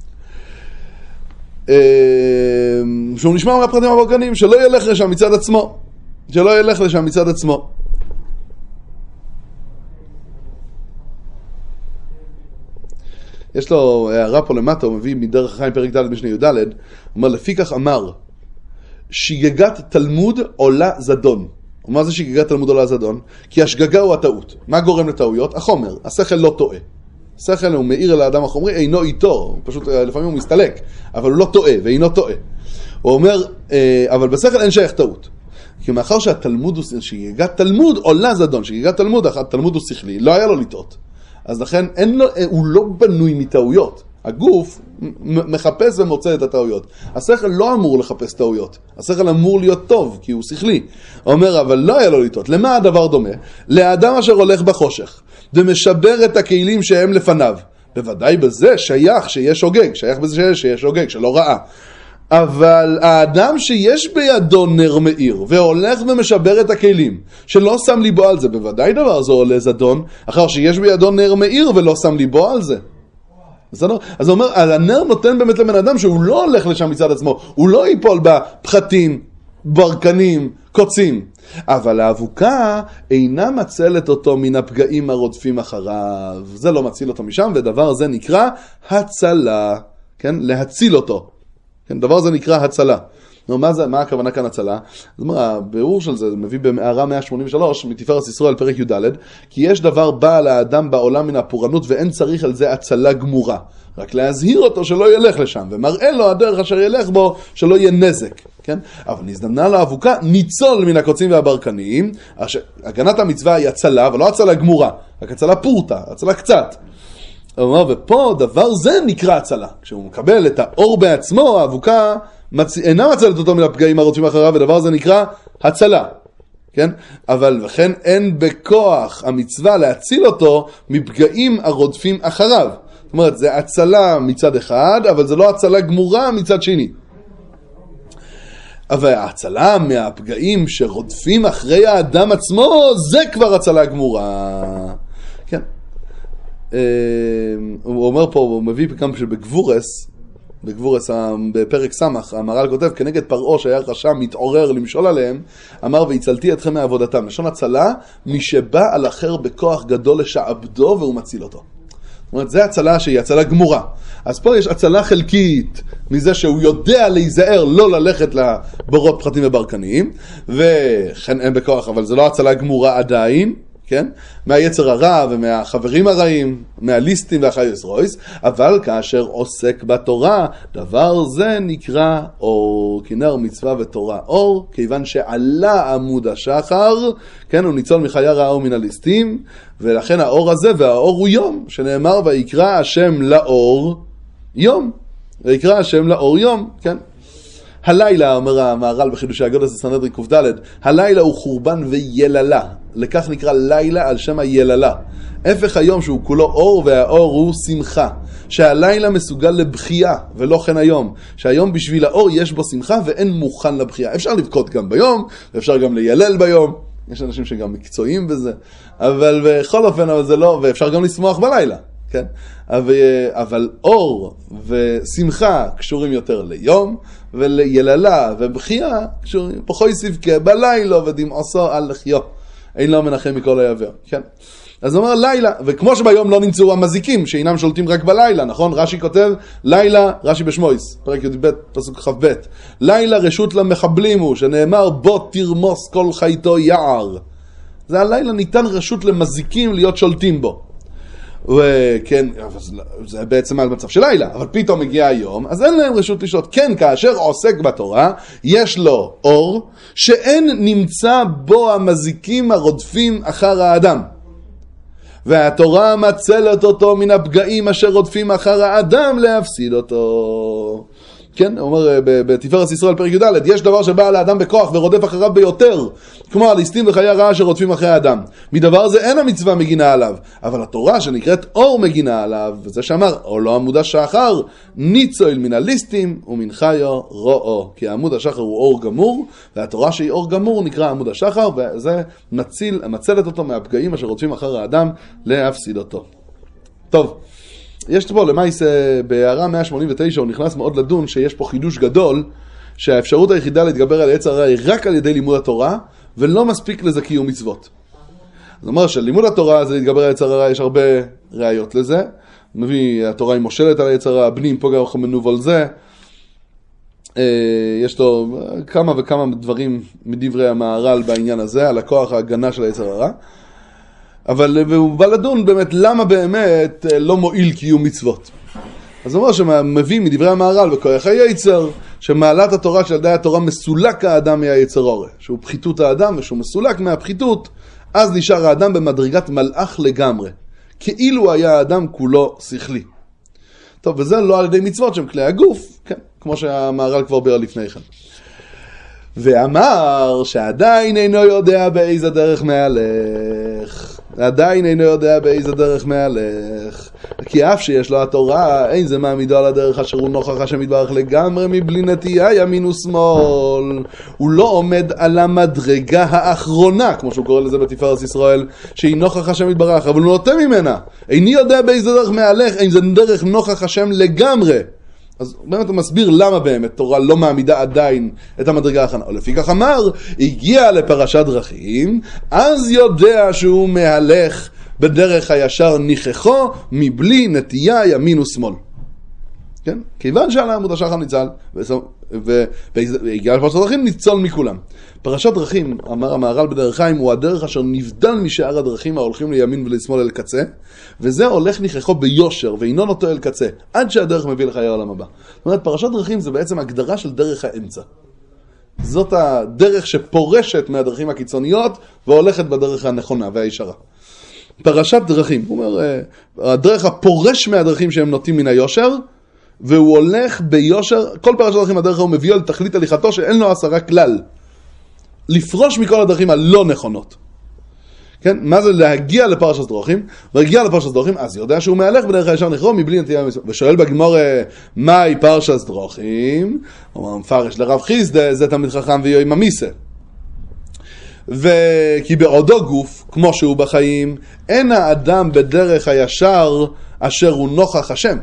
שהוא נשמע מהפרטים הברכנים, שלא ילך לשם מצד עצמו. שלא ילך לשם מצד עצמו. יש לו הערה פה למטה, הוא מביא מדרך החיים פרק ד' משנה י"ד, הוא אומר, לפי כך אמר, שגגת תלמוד עולה זדון. ומה זה שגגת תלמוד עולה זדון? כי השגגה הוא הטעות. מה גורם לטעויות? החומר. השכל לא טועה. השכל הוא מאיר אל האדם החומרי, אינו איתו. פשוט לפעמים הוא מסתלק, אבל הוא לא טועה, ואינו טועה. הוא אומר, אבל בשכל אין שייך טעות. כי מאחר שהתלמוד הוא, שגגת תלמוד עולה זדון, שגגת תלמוד, התלמוד הוא שכלי, לא היה לו לטעות. אז לכן אין לו, הוא לא בנוי מטעויות. הגוף מחפש ומוצא את הטעויות. השכל לא אמור לחפש טעויות. השכל אמור להיות טוב, כי הוא שכלי. הוא אומר, אבל לא היה לו לטעות. למה הדבר דומה? לאדם אשר הולך בחושך, ומשבר את הכלים שהם לפניו. בוודאי בזה שייך שיש שוגג, שייך בזה שיש שוגג, שלא ראה. אבל האדם שיש בידו נר מאיר והולך ומשבר את הכלים שלא שם ליבו על זה, בוודאי דבר זה עולה זדון, אחר שיש בידו נר מאיר ולא שם ליבו על זה. בסדר? אז הוא אומר, הנר נותן באמת לבן אדם שהוא לא הולך לשם מצד עצמו, הוא לא ייפול בפחתים, ברקנים, קוצים. אבל האבוקה אינה מצלת אותו מן הפגעים הרודפים אחריו. זה לא מציל אותו משם, ודבר זה נקרא הצלה. כן? להציל אותו. כן, דבר זה נקרא הצלה. נו, מה זה, מה הכוונה כאן הצלה? זאת אומרת, הביאור של זה מביא במערה מאה שמונים ושלוש, מתפארת ישראל פרק י"ד, כי יש דבר בא לאדם בעולם מן הפורענות, ואין צריך על זה הצלה גמורה. רק להזהיר אותו שלא ילך לשם, ומראה לו הדרך אשר ילך בו, שלא יהיה נזק. כן? אבל נזדמנה לו האבוקה, ניצול מן הקוצים והברקנים. הגנת המצווה היא הצלה, אבל לא הצלה גמורה, רק הצלה פורטה, הצלה קצת. הוא אומר, ופה דבר זה נקרא הצלה. כשהוא מקבל את האור בעצמו, האבוקה מצ... אינה מצלת אותו מן הפגעים הרודפים אחריו, ודבר זה נקרא הצלה. כן? אבל וכן אין בכוח המצווה להציל אותו מפגעים הרודפים אחריו. זאת אומרת, זה הצלה מצד אחד, אבל זה לא הצלה גמורה מצד שני. אבל ההצלה מהפגעים שרודפים אחרי האדם עצמו, זה כבר הצלה גמורה. כן. הוא אומר פה, הוא מביא גם שבגבורס, בגבורס בפרק סמך, המהר"ל כותב, כנגד פרעה שהיה רשע מתעורר למשול עליהם, אמר והצלתי אתכם מעבודתם. לשון הצלה, מי שבא על אחר בכוח גדול לשעבדו והוא מציל אותו. זאת אומרת, זה הצלה שהיא הצלה גמורה. אז פה יש הצלה חלקית מזה שהוא יודע להיזהר לא ללכת לבורות פחתים וברקניים, וכן אין בכוח, אבל זה לא הצלה גמורה עדיין, כן? מהיצר הרע ומהחברים הרעים, מהליסטים והחייס רויס, אבל כאשר עוסק בתורה, דבר זה נקרא אור, כנר מצווה ותורה אור, כיוון שעלה עמוד השחר, כן? הוא ניצול מחיי רעה ומן הליסטים, ולכן האור הזה, והאור הוא יום, שנאמר ויקרא השם לאור יום, ויקרא השם לאור יום, כן? הלילה, אומר המהר"ל בחידושי הגודל סנהדרין ק"ד, הלילה הוא חורבן ויללה, לכך נקרא לילה על שם היללה. הפך היום שהוא כולו אור, והאור הוא שמחה, שהלילה מסוגל לבחייה ולא כן היום, שהיום בשביל האור יש בו שמחה ואין מוכן לבחייה. אפשר לבכות גם ביום, ואפשר גם לילל ביום, יש אנשים שגם מקצועיים בזה, אבל בכל אופן, אבל זה לא, ואפשר גם לשמוח בלילה, כן? אבל, אבל אור ושמחה קשורים יותר ליום, וליללה ובחייה קשורים, פחוי סבכה בלילה ודמעשו על לחיו, אין לו מנחם מכל היעבר, כן? אז הוא אומר לילה, וכמו שביום לא נמצאו המזיקים שאינם שולטים רק בלילה, נכון? רש"י כותב, לילה, רש"י בשמויס, פרק י"ב, פסוק כ"ב, לילה רשות למחבלים הוא, שנאמר בוא תרמוס כל חייתו יער. זה הלילה ניתן רשות למזיקים להיות שולטים בו. וכן, זה בעצם על מצב של לילה, אבל פתאום מגיע היום, אז אין להם רשות לשלוט. כן, כאשר עוסק בתורה, יש לו אור, שאין נמצא בו המזיקים הרודפים אחר האדם. והתורה מצלת אותו מן הפגעים אשר רודפים אחר האדם להפסיד אותו. כן, הוא אומר בתפארת ישראל פרק י"ד, יש דבר שבא על האדם בכוח ורודף אחריו ביותר, כמו הליסטים וחיי הרעה שרודפים אחרי האדם. מדבר זה אין המצווה מגינה עליו, אבל התורה שנקראת אור מגינה עליו, וזה שאמר, או לא עמוד השחר, ניצול מן הליסטים ומן חיו רואו. כי עמוד השחר הוא אור גמור, והתורה שהיא אור גמור נקרא עמוד השחר, וזה מציל, מצלת אותו מהפגעים אשר רודפים אחר האדם להפסיד אותו. טוב. יש פה למעיס בהערה מאה שמונים ותשע, הוא נכנס מאוד לדון שיש פה חידוש גדול, שהאפשרות היחידה להתגבר על יצר הרע היא רק על ידי לימוד התורה, ולא מספיק לזה קיום מצוות. זאת אומרת שלימוד התורה זה להתגבר על יצר הרע, יש הרבה ראיות לזה. מביא, התורה היא מושלת על יצר הרע, בנים פה גם מנוב על זה. יש לו כמה וכמה דברים מדברי המהר"ל בעניין הזה, על הכוח ההגנה של היצר הרע. אבל הוא בא לדון באמת למה באמת לא מועיל קיום מצוות. אז הוא אומר שמביא מדברי המהר"ל בכוח היצר, שמעלת התורה של ידי התורה מסולק האדם מהיצר הרע, שהוא פחיתות האדם ושהוא מסולק מהפחיתות, אז נשאר האדם במדרגת מלאך לגמרי, כאילו היה האדם כולו שכלי. טוב, וזה לא על ידי מצוות שהם כלי הגוף, כן, כמו שהמהר"ל כבר בירה לפני כן. ואמר שעדיין אינו יודע באיזה דרך מהלך. עדיין אינו יודע באיזה דרך מהלך. כי אף שיש לו התורה, אין זה מעמידו על הדרך אשר הוא נוכח השם יתברך לגמרי מבלי נטייה ימין ושמאל. הוא לא עומד על המדרגה האחרונה, כמו שהוא קורא לזה בתפארת ישראל, שהיא נוכח השם יתברך, אבל הוא נוטה ממנה. איני יודע באיזה דרך מהלך, אין זה דרך נוכח השם לגמרי. אז באמת הוא מסביר למה באמת תורה לא מעמידה עדיין את המדרגה האחרונה. לפי כך אמר, הגיע לפרשת דרכים, אז יודע שהוא מהלך בדרך הישר ניחכו, מבלי נטייה ימין ושמאל. כן? כיוון שעל עמוד השחר ניצל, והגיע לפרשת דרכים ניצול מכולם. פרשת דרכים, אמר המהר"ל בדרך חיים, הוא הדרך אשר נבדל משאר הדרכים ההולכים לימין ולשמאל אל קצה, וזה הולך ניחכו ביושר, ואינו נוטה אל קצה, עד שהדרך מביא לחיי העולם הבא. זאת אומרת, פרשת דרכים זה בעצם הגדרה של דרך האמצע. זאת הדרך שפורשת מהדרכים הקיצוניות, והולכת בדרך הנכונה והישרה. פרשת דרכים, הוא אומר, הדרך הפורש מהדרכים שהם נוטים מן היושר, והוא הולך ביושר, כל פרשת דרכים הדרך הוא מביא על תכלית הליכתו שאין לו עשרה כלל. לפרוש מכל הדרכים הלא נכונות. כן? מה זה להגיע לפרשת דרכים? והגיע לפרשת דרכים, אז יודע שהוא מהלך בדרך הישר נכרו מבלי נטייה מסוים. ושואל בגמור, מהי פרשת דרכים? הוא אומר, מפרש לרב חיסדא, זה תלמיד חכם ויועם המיסה. וכי בעודו גוף, כמו שהוא בחיים, אין האדם בדרך הישר אשר הוא נוכח השם.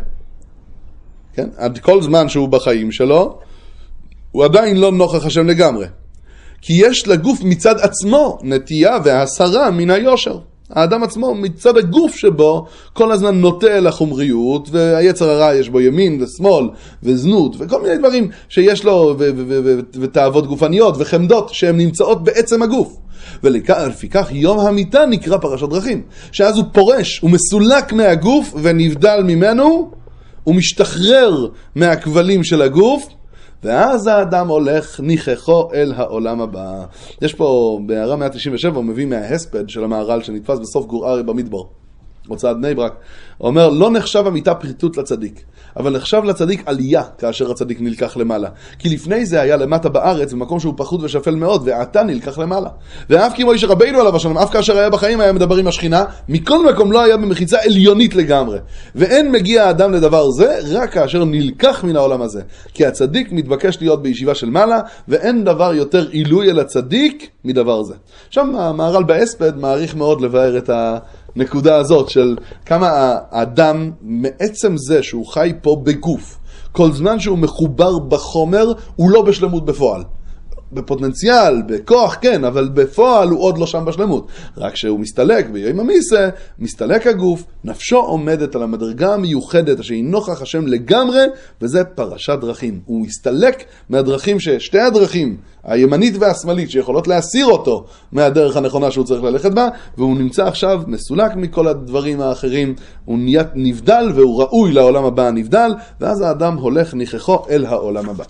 כן? עד כל זמן שהוא בחיים שלו, הוא עדיין לא נוכח השם לגמרי. כי יש לגוף מצד עצמו נטייה והסרה מן היושר. האדם עצמו מצד הגוף שבו כל הזמן נוטה אל החומריות, והיצר הרע יש בו ימין ושמאל וזנות וכל מיני דברים שיש לו ותאוות גופניות וחמדות שהן נמצאות בעצם הגוף. ולפיכך יום המיטה נקרא פרשת דרכים, שאז הוא פורש, הוא מסולק מהגוף ונבדל ממנו, הוא משתחרר מהכבלים של הגוף, ואז האדם הולך ניחכו אל העולם הבא. יש פה בהערה מאה תשעים ושבע, הוא מביא מההספד של המהר"ל שנתפס בסוף גור ארי במדבר, הוצאת בני ברק. הוא אומר, לא נחשב המיטה פריטות לצדיק, אבל נחשב לצדיק עלייה כאשר הצדיק נלקח למעלה. כי לפני זה היה למטה בארץ, במקום שהוא פחות ושפל מאוד, ועתה נלקח למעלה. ואף כמו איש רבינו עליו השלום, אף כאשר היה בחיים היה מדבר עם השכינה, מכל מקום לא היה במחיצה עליונית לגמרי. ואין מגיע האדם לדבר זה, רק כאשר נלקח מן העולם הזה. כי הצדיק מתבקש להיות בישיבה של מעלה, ואין דבר יותר עילוי אל הצדיק מדבר זה. שם המהר"ל בהספד מעריך מאוד לבאר את ה... נקודה הזאת של כמה האדם מעצם זה שהוא חי פה בגוף, כל זמן שהוא מחובר בחומר הוא לא בשלמות בפועל. בפוטנציאל, בכוח כן, אבל בפועל הוא עוד לא שם בשלמות. רק שהוא מסתלק ביום המיסה, מסתלק הגוף, נפשו עומדת על המדרגה המיוחדת אשר היא נוכח השם לגמרי, וזה פרשת דרכים. הוא מסתלק מהדרכים ששתי הדרכים, הימנית והשמאלית, שיכולות להסיר אותו מהדרך הנכונה שהוא צריך ללכת בה, והוא נמצא עכשיו מסולק מכל הדברים האחרים, הוא נבדל והוא ראוי לעולם הבא הנבדל, ואז האדם הולך ניחכו אל העולם הבא.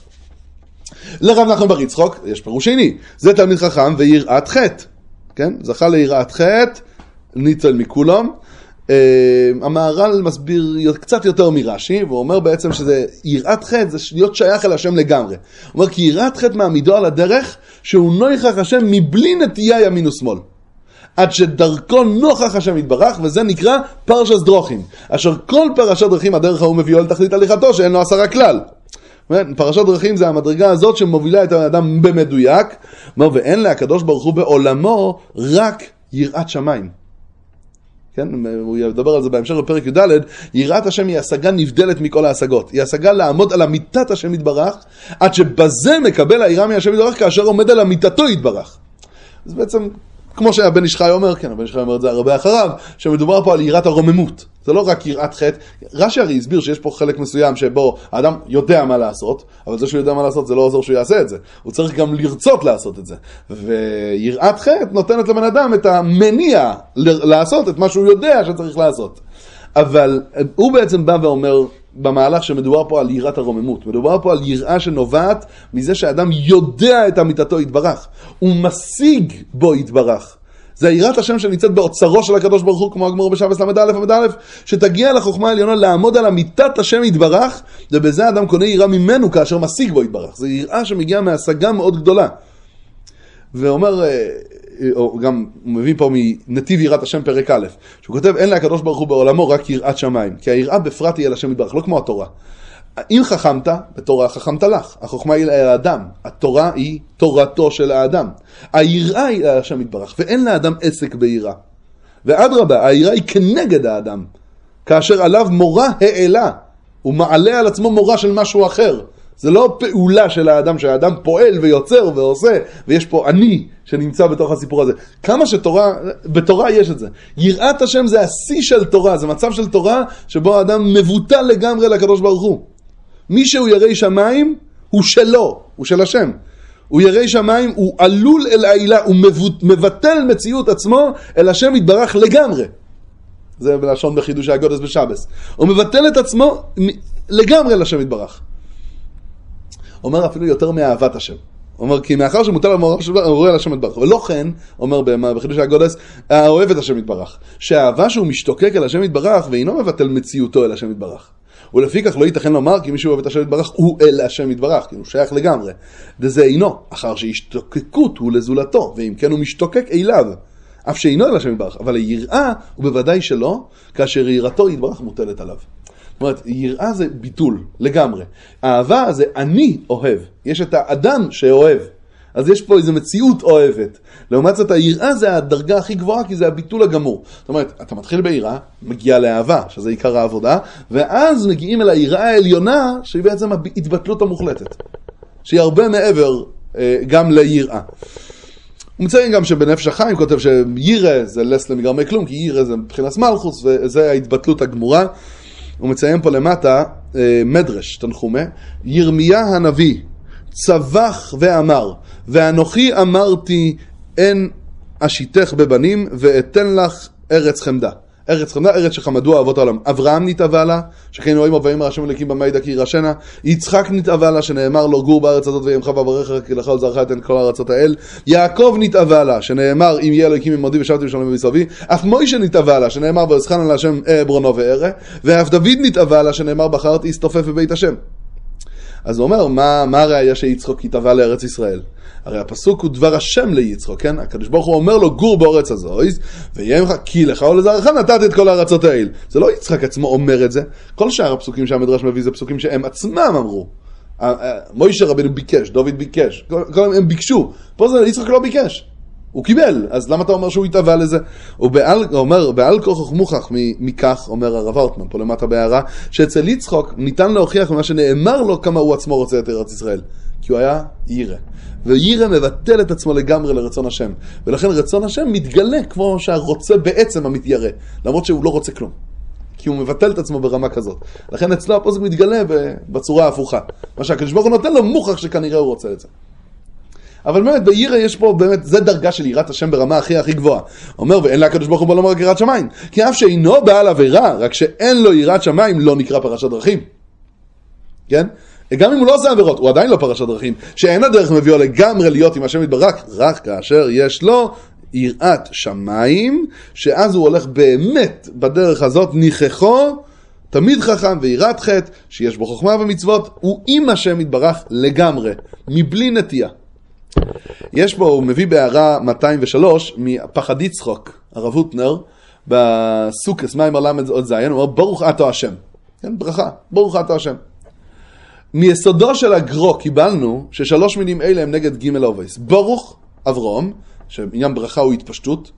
לרב נחמן בר יצחק, יש פירוש שני, זה תלמיד חכם ויראת חטא, כן? זכה ליראת חטא, ניצל מכולם. Uh, המהר"ל מסביר קצת יותר מרש"י, והוא אומר בעצם שזה יראת חטא, זה להיות שייך אל השם לגמרי. הוא אומר כי יראת חטא מעמידו על הדרך שהוא נוכח השם מבלי נטייה ימין ושמאל. עד שדרכו נוכח השם יתברך, וזה נקרא פרשת דרכים. אשר כל פרשת דרכים הדרך ההוא מביאו אל תכלית הליכתו, שאין לו עשרה כלל. פרשת דרכים זה המדרגה הזאת שמובילה את האדם במדויק, ואין לה הקדוש ברוך הוא בעולמו רק יראת שמיים. כן, הוא ידבר על זה בהמשך בפרק י"ד. יראת השם היא השגה נבדלת מכל ההשגות, היא השגה לעמוד על אמיתת השם יתברך, עד שבזה מקבל היראה מהשם יתברך כאשר עומד על אמיתתו יתברך. אז בעצם כמו שהבן איש חי אומר, כן, הבן איש חי אומר את זה הרבה אחריו, שמדובר פה על יראת הרוממות. זה לא רק יראת חטא. רש"י הרי הסביר שיש פה חלק מסוים שבו האדם יודע מה לעשות, אבל זה שהוא יודע מה לעשות זה לא עוזר שהוא יעשה את זה. הוא צריך גם לרצות לעשות את זה. ויראת חטא נותנת לבן אדם את המניע לעשות את מה שהוא יודע שצריך לעשות. אבל הוא בעצם בא ואומר במהלך שמדובר פה על יראת הרוממות, מדובר פה על יראה שנובעת מזה שהאדם יודע את אמיתתו יתברך, הוא משיג בו יתברך. זה יראת השם שנמצאת באוצרו של הקדוש ברוך הוא, כמו הגמור בשבס למד א' למד א', שתגיע לחוכמה העליונה לעמוד על אמיתת השם יתברך, ובזה האדם קונה יראה ממנו כאשר משיג בו יתברך. זה יראה שמגיעה מהשגה מאוד גדולה. ואומר, או גם הוא מביא פה מנתיב יראת השם פרק א', שהוא כותב אין לקדוש ברוך הוא בעולמו רק יראת שמיים, כי היראה בפרט היא אל השם יתברך, לא כמו התורה. אם חכמת, בתורה חכמת לך, החוכמה היא אל האדם, התורה היא תורתו של האדם. היראה היא אל השם יתברך, ואין לאדם עסק ביראה. ואדרבה, היראה היא כנגד האדם, כאשר עליו מורה העלה, הוא מעלה על עצמו מורה של משהו אחר. זה לא פעולה של האדם, שהאדם פועל ויוצר ועושה, ויש פה אני שנמצא בתוך הסיפור הזה. כמה שתורה, בתורה יש את זה. יראת השם זה השיא של תורה, זה מצב של תורה שבו האדם מבוטל לגמרי לקדוש ברוך הוא. מי שהוא ירא שמיים הוא שלו, הוא של השם. הוא ירא שמיים, הוא עלול אל העילה, הוא מבטל מציאות עצמו אל השם יתברך לגמרי. זה בלשון בחידוש הגודס בשבס. הוא מבטל את עצמו לגמרי אל השם יתברך. אומר אפילו יותר מאהבת השם. אומר כי מאחר שמוטל המורה על השם יתברך. ולא כן, אומר בחידוש הגודס, האוהב את השם יתברך. שהאהבה שהוא משתוקק אל השם יתברך, ואינו מבטל מציאותו אל השם יתברך. ולפי כך לא ייתכן לומר כי מישהו אוהב את השם יתברך הוא אל השם יתברך, כי הוא שייך לגמרי. וזה אינו, אחר שהשתוקקות הוא לזולתו, ואם כן הוא משתוקק אליו. אף שאינו אל השם יתברך, אבל היראה הוא בוודאי שלא, כאשר יראתו יתברך מוטלת עליו. זאת אומרת, יראה זה ביטול, לגמרי. האהבה זה אני אוהב. יש את האדם שאוהב. אז יש פה איזו מציאות אוהבת. לעומת זאת, היראה זה הדרגה הכי גבוהה, כי זה הביטול הגמור. זאת אומרת, אתה מתחיל ביראה, מגיע לאהבה, שזה עיקר העבודה, ואז מגיעים אל היראה העליונה, שהיא בעצם ההתבטלות המוחלטת. שהיא הרבה מעבר אה, גם ליראה. הוא מציין גם שבנפש החיים כותב שיראה זה לס למגרמי כלום, כי יראה זה מבחינת מלכוס, וזה ההתבטלות הגמורה. הוא מציין פה למטה אה, מדרש, תנחומה, ירמיה הנביא, צבח ואמר, ואנוכי אמרתי אין אשיתך בבנים ואתן לך ארץ חמדה. ארץ חמדה, ארץ שחמדו אבות העולם. אברהם נתאווה לה, שכן רואים אבאים הראשים מליקים במעידה כי ירשנה. יצחק נתאווה לה, שנאמר לו גור בארץ הזאת וימך ואברך כי לך ולזרעך אתן כל ארצות האל. יעקב נתאווה לה, שנאמר אם יהיה אלוקים עמדי ושבתי ושלום בסביבי. אף מוישה נתאווה לה, שנאמר ואזכרנה להשם עברונו וערה. ואף דוד נתאווה לה, שנאמר בחרתי אסתופף בבית השם. אז הוא אומר, מה, מה הראיה שיצחוק יתאווה לארץ ישראל? הרי הפסוק הוא דבר השם ליצחוק, כן? הקדוש ברוך הוא אומר לו, גור בארץ הזו, ויהיה ממך, כי לך ולזרעך נתתי את כל הארצות האל. זה לא יצחק עצמו אומר את זה. כל שאר הפסוקים שהמדרש מביא זה פסוקים שהם עצמם אמרו. מוישה רבנו ביקש, דוד ביקש, כל הם ביקשו. פה זה יצחק לא ביקש. הוא קיבל, אז למה אתה אומר שהוא יתאווה לזה? הוא בעל, אומר, בעל כוכך מוכח מכך, אומר הרב אורטמן, פה למטה בהערה, שאצל יצחוק ניתן להוכיח ממה שנאמר לו כמה הוא עצמו רוצה את ארץ ישראל. כי הוא היה ירא. וירא מבטל את עצמו לגמרי לרצון השם. ולכן רצון השם מתגלה כמו שהרוצה בעצם המתיירא, למרות שהוא לא רוצה כלום. כי הוא מבטל את עצמו ברמה כזאת. לכן אצלו הפוסק מתגלה בצורה ההפוכה. מה שהקדוש ברוך הוא נותן לו מוכח שכנראה הוא רוצה את זה. אבל באמת בירא יש פה באמת, זה דרגה של יראת השם ברמה הכי הכי גבוהה. אומר, ואין לה הקדוש ברוך הוא בוא לומר רק יראת שמיים. כי אף שאינו בעל עבירה, רק שאין לו יראת שמיים, לא נקרא פרשת דרכים. כן? גם אם הוא לא עושה עבירות, הוא עדיין לא פרשת דרכים. שאין הדרך מביאו לגמרי להיות עם השם יתברך, רק כאשר יש לו יראת שמיים, שאז הוא הולך באמת בדרך הזאת, ניחכו, תמיד חכם ויראת חטא, שיש בו חוכמה ומצוות, הוא עם השם יתברך לגמרי, מבלי נטייה. יש פה, הוא מביא בהערה מאתיים ושלוש, מפחד יצחוק, הרב הוטנר, בסוכס, מים הלמד עוד זיין, הוא אומר, ברוך אתה השם. כן, ברכה, ברוך אתה השם. מיסודו של הגרו קיבלנו ששלוש מילים אלה הם נגד ג' אובייס. ברוך אברום, שעניין ברכה הוא התפשטות,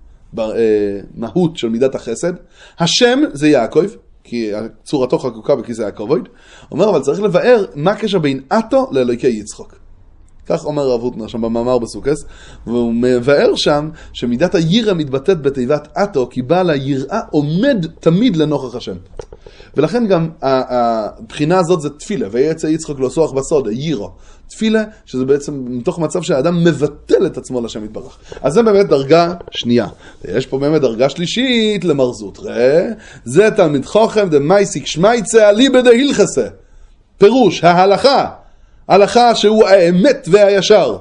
מהות של מידת החסד. השם זה יעקב, כי צורתו חקוקה בכיסא יעקבויד. אומר, אבל צריך לבאר מה הקשר בין אתו לאלוקי יצחוק. כך אומר הרב הוטנר שם במאמר בסוכס, והוא מבאר שם שמידת היראה מתבטאת בתיבת אתו, כי בעל היראה עומד תמיד לנוכח השם. ולכן גם הבחינה הזאת זה תפילה, ויצא יצחק לא סוח בסוד, הירו. תפילה, שזה בעצם מתוך מצב שהאדם מבטל את עצמו לשם יתברך. אז זה באמת דרגה שנייה. ויש פה באמת דרגה שלישית למרזות. ראה, זה תלמיד חוכם דמייסיק שמייצה אליבא דהילכסה. פירוש, ההלכה. הלכה שהוא האמת והישר.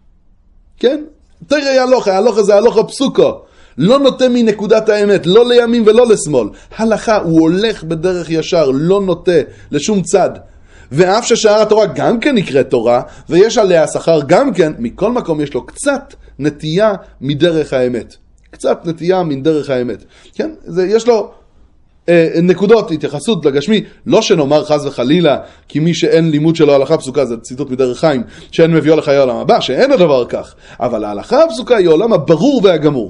כן? תראה הלוכה, הלוכה זה הלוכה פסוקו. לא נוטה מנקודת האמת, לא לימין ולא לשמאל. הלכה, הוא הולך בדרך ישר, לא נוטה לשום צד. ואף ששאר התורה גם כן נקראת תורה, ויש עליה שכר גם כן, מכל מקום יש לו קצת נטייה מדרך האמת. קצת נטייה מדרך האמת. כן? זה, יש לו אה, נקודות התייחסות לגשמי, לא שנאמר חס וחלילה, כי מי שאין לימוד שלו הלכה פסוקה, זה ציטוט מדרך חיים, שאין מביאו לחיי העולם הבא, שאין הדבר כך. אבל ההלכה הפסוקה היא העולם הברור והגמור.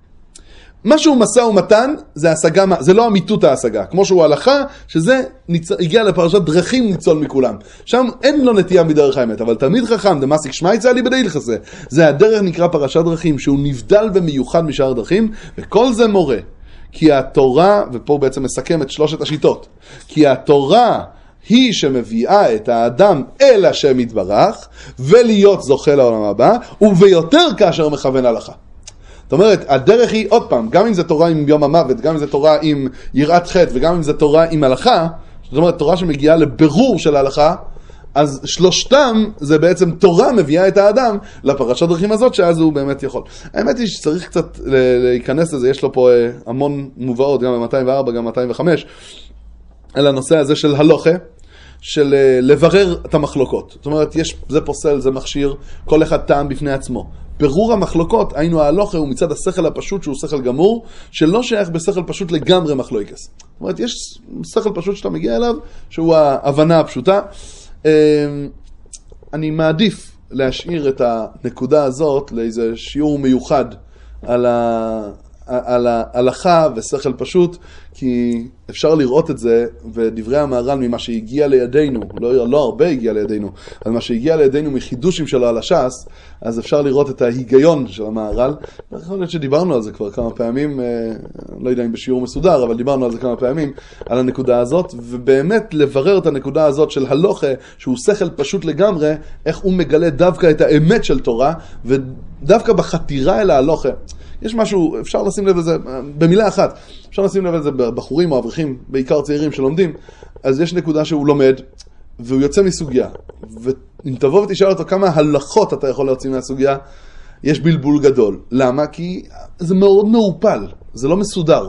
משהו מסע ומתן, זה השגה, זה לא אמיתות ההשגה, כמו שהוא הלכה, שזה ניצ... הגיע לפרשת דרכים ניצול מכולם. שם אין לו נטייה מדרך האמת, אבל תמיד חכם, דמסיק שמייצה לי בדהילך הזה. זה הדרך נקרא פרשת דרכים, שהוא נבדל ומיוחד משאר דרכים, וכל זה מורה. כי התורה, ופה הוא בעצם מסכם את שלושת השיטות, כי התורה היא שמביאה את האדם אל השם יתברך, ולהיות זוכה לעולם הבא, וביותר כאשר מכוון הלכה. זאת אומרת, הדרך היא, עוד פעם, גם אם זה תורה עם יום המוות, גם אם זה תורה עם יראת חטא, וגם אם זה תורה עם הלכה, זאת אומרת, תורה שמגיעה לבירור של ההלכה, אז שלושתם זה בעצם תורה מביאה את האדם לפרשת דרכים הזאת, שאז הוא באמת יכול. האמת היא שצריך קצת להיכנס לזה, יש לו פה המון מובאות, גם ב-מאתיים וארבע, גם ב-מאתיים וחמש, על הנושא הזה של הלוכה, של לברר את המחלוקות. זאת אומרת, יש, זה פוסל, זה מכשיר, כל אחד טעם בפני עצמו. ברור המחלוקות, היינו ההלוכה, הוא מצד השכל הפשוט שהוא שכל גמור, שלא שייך בשכל פשוט לגמרי מחלוקס. זאת אומרת, יש שכל פשוט שאתה מגיע אליו, שהוא ההבנה הפשוטה. אני מעדיף להשאיר את הנקודה הזאת לאיזה שיעור מיוחד על ה... על ההלכה ושכל פשוט, כי אפשר לראות את זה, ודברי המהר"ל ממה שהגיע לידינו, לא, לא הרבה הגיע לידינו, אבל מה שהגיע לידינו מחידושים שלו על הש"ס, אז אפשר לראות את ההיגיון של המהר"ל. יכול להיות שדיברנו על זה כבר כמה פעמים, לא יודע אם בשיעור מסודר, אבל דיברנו על זה כמה פעמים, על הנקודה הזאת, ובאמת לברר את הנקודה הזאת של הלוכה, שהוא שכל פשוט לגמרי, איך הוא מגלה דווקא את האמת של תורה, ודווקא בחתירה אל ההלוכה. יש משהו, אפשר לשים לב לזה, במילה אחת, אפשר לשים לב לזה בחורים או אברכים, בעיקר צעירים שלומדים, אז יש נקודה שהוא לומד, והוא יוצא מסוגיה, ואם תבוא ותשאל אותו כמה הלכות אתה יכול להוציא מהסוגיה, יש בלבול גדול. למה? כי זה מאוד מעופל, זה לא מסודר.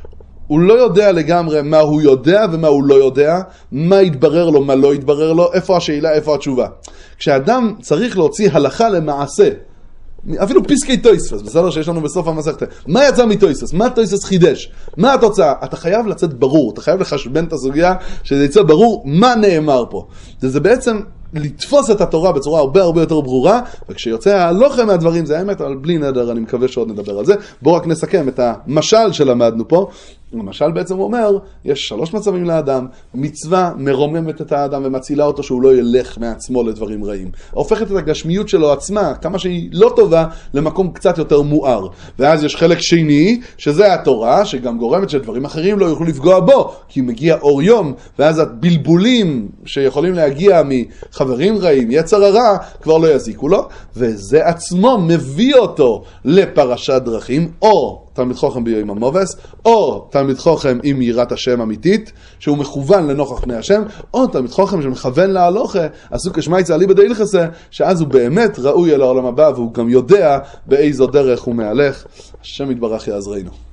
הוא לא יודע לגמרי מה הוא יודע ומה הוא לא יודע, מה יתברר לו, מה לא יתברר לו, איפה השאלה, איפה התשובה. כשאדם צריך להוציא הלכה למעשה, אפילו פסקי טויספס, בסדר שיש לנו בסוף המסכת. מה יצא מטויספס? מה טויספס חידש? מה התוצאה? אתה חייב לצאת ברור, אתה חייב לחשבן את הסוגיה, שזה יצא ברור מה נאמר פה. וזה בעצם לתפוס את התורה בצורה הרבה הרבה יותר ברורה, וכשיוצא ההלוכה מהדברים זה האמת, אבל בלי נדר, אני מקווה שעוד נדבר על זה. בואו רק נסכם את המשל שלמדנו פה. המשל בעצם אומר, יש שלוש מצבים לאדם, מצווה מרוממת את האדם ומצילה אותו שהוא לא ילך מעצמו לדברים רעים. הופכת את הגשמיות שלו עצמה, כמה שהיא לא טובה, למקום קצת יותר מואר. ואז יש חלק שני, שזה התורה, שגם גורמת שדברים אחרים לא יוכלו לפגוע בו, כי מגיע אור יום, ואז הבלבולים שיכולים להגיע מחברים רעים, יצר הרע, כבר לא יזיקו לו, וזה עצמו מביא אותו לפרשת דרכים, או תלמיד חוכם ביום המובס, או תלמיד חוכם עם יראת השם אמיתית, שהוא מכוון לנוכח פני השם, או תלמיד חוכם שמכוון להלוכה, עשו כשמייצא אליבא דהילכסה, שאז הוא באמת ראוי אל העולם הבא, והוא גם יודע באיזו דרך הוא מהלך. השם יתברך יעזרנו.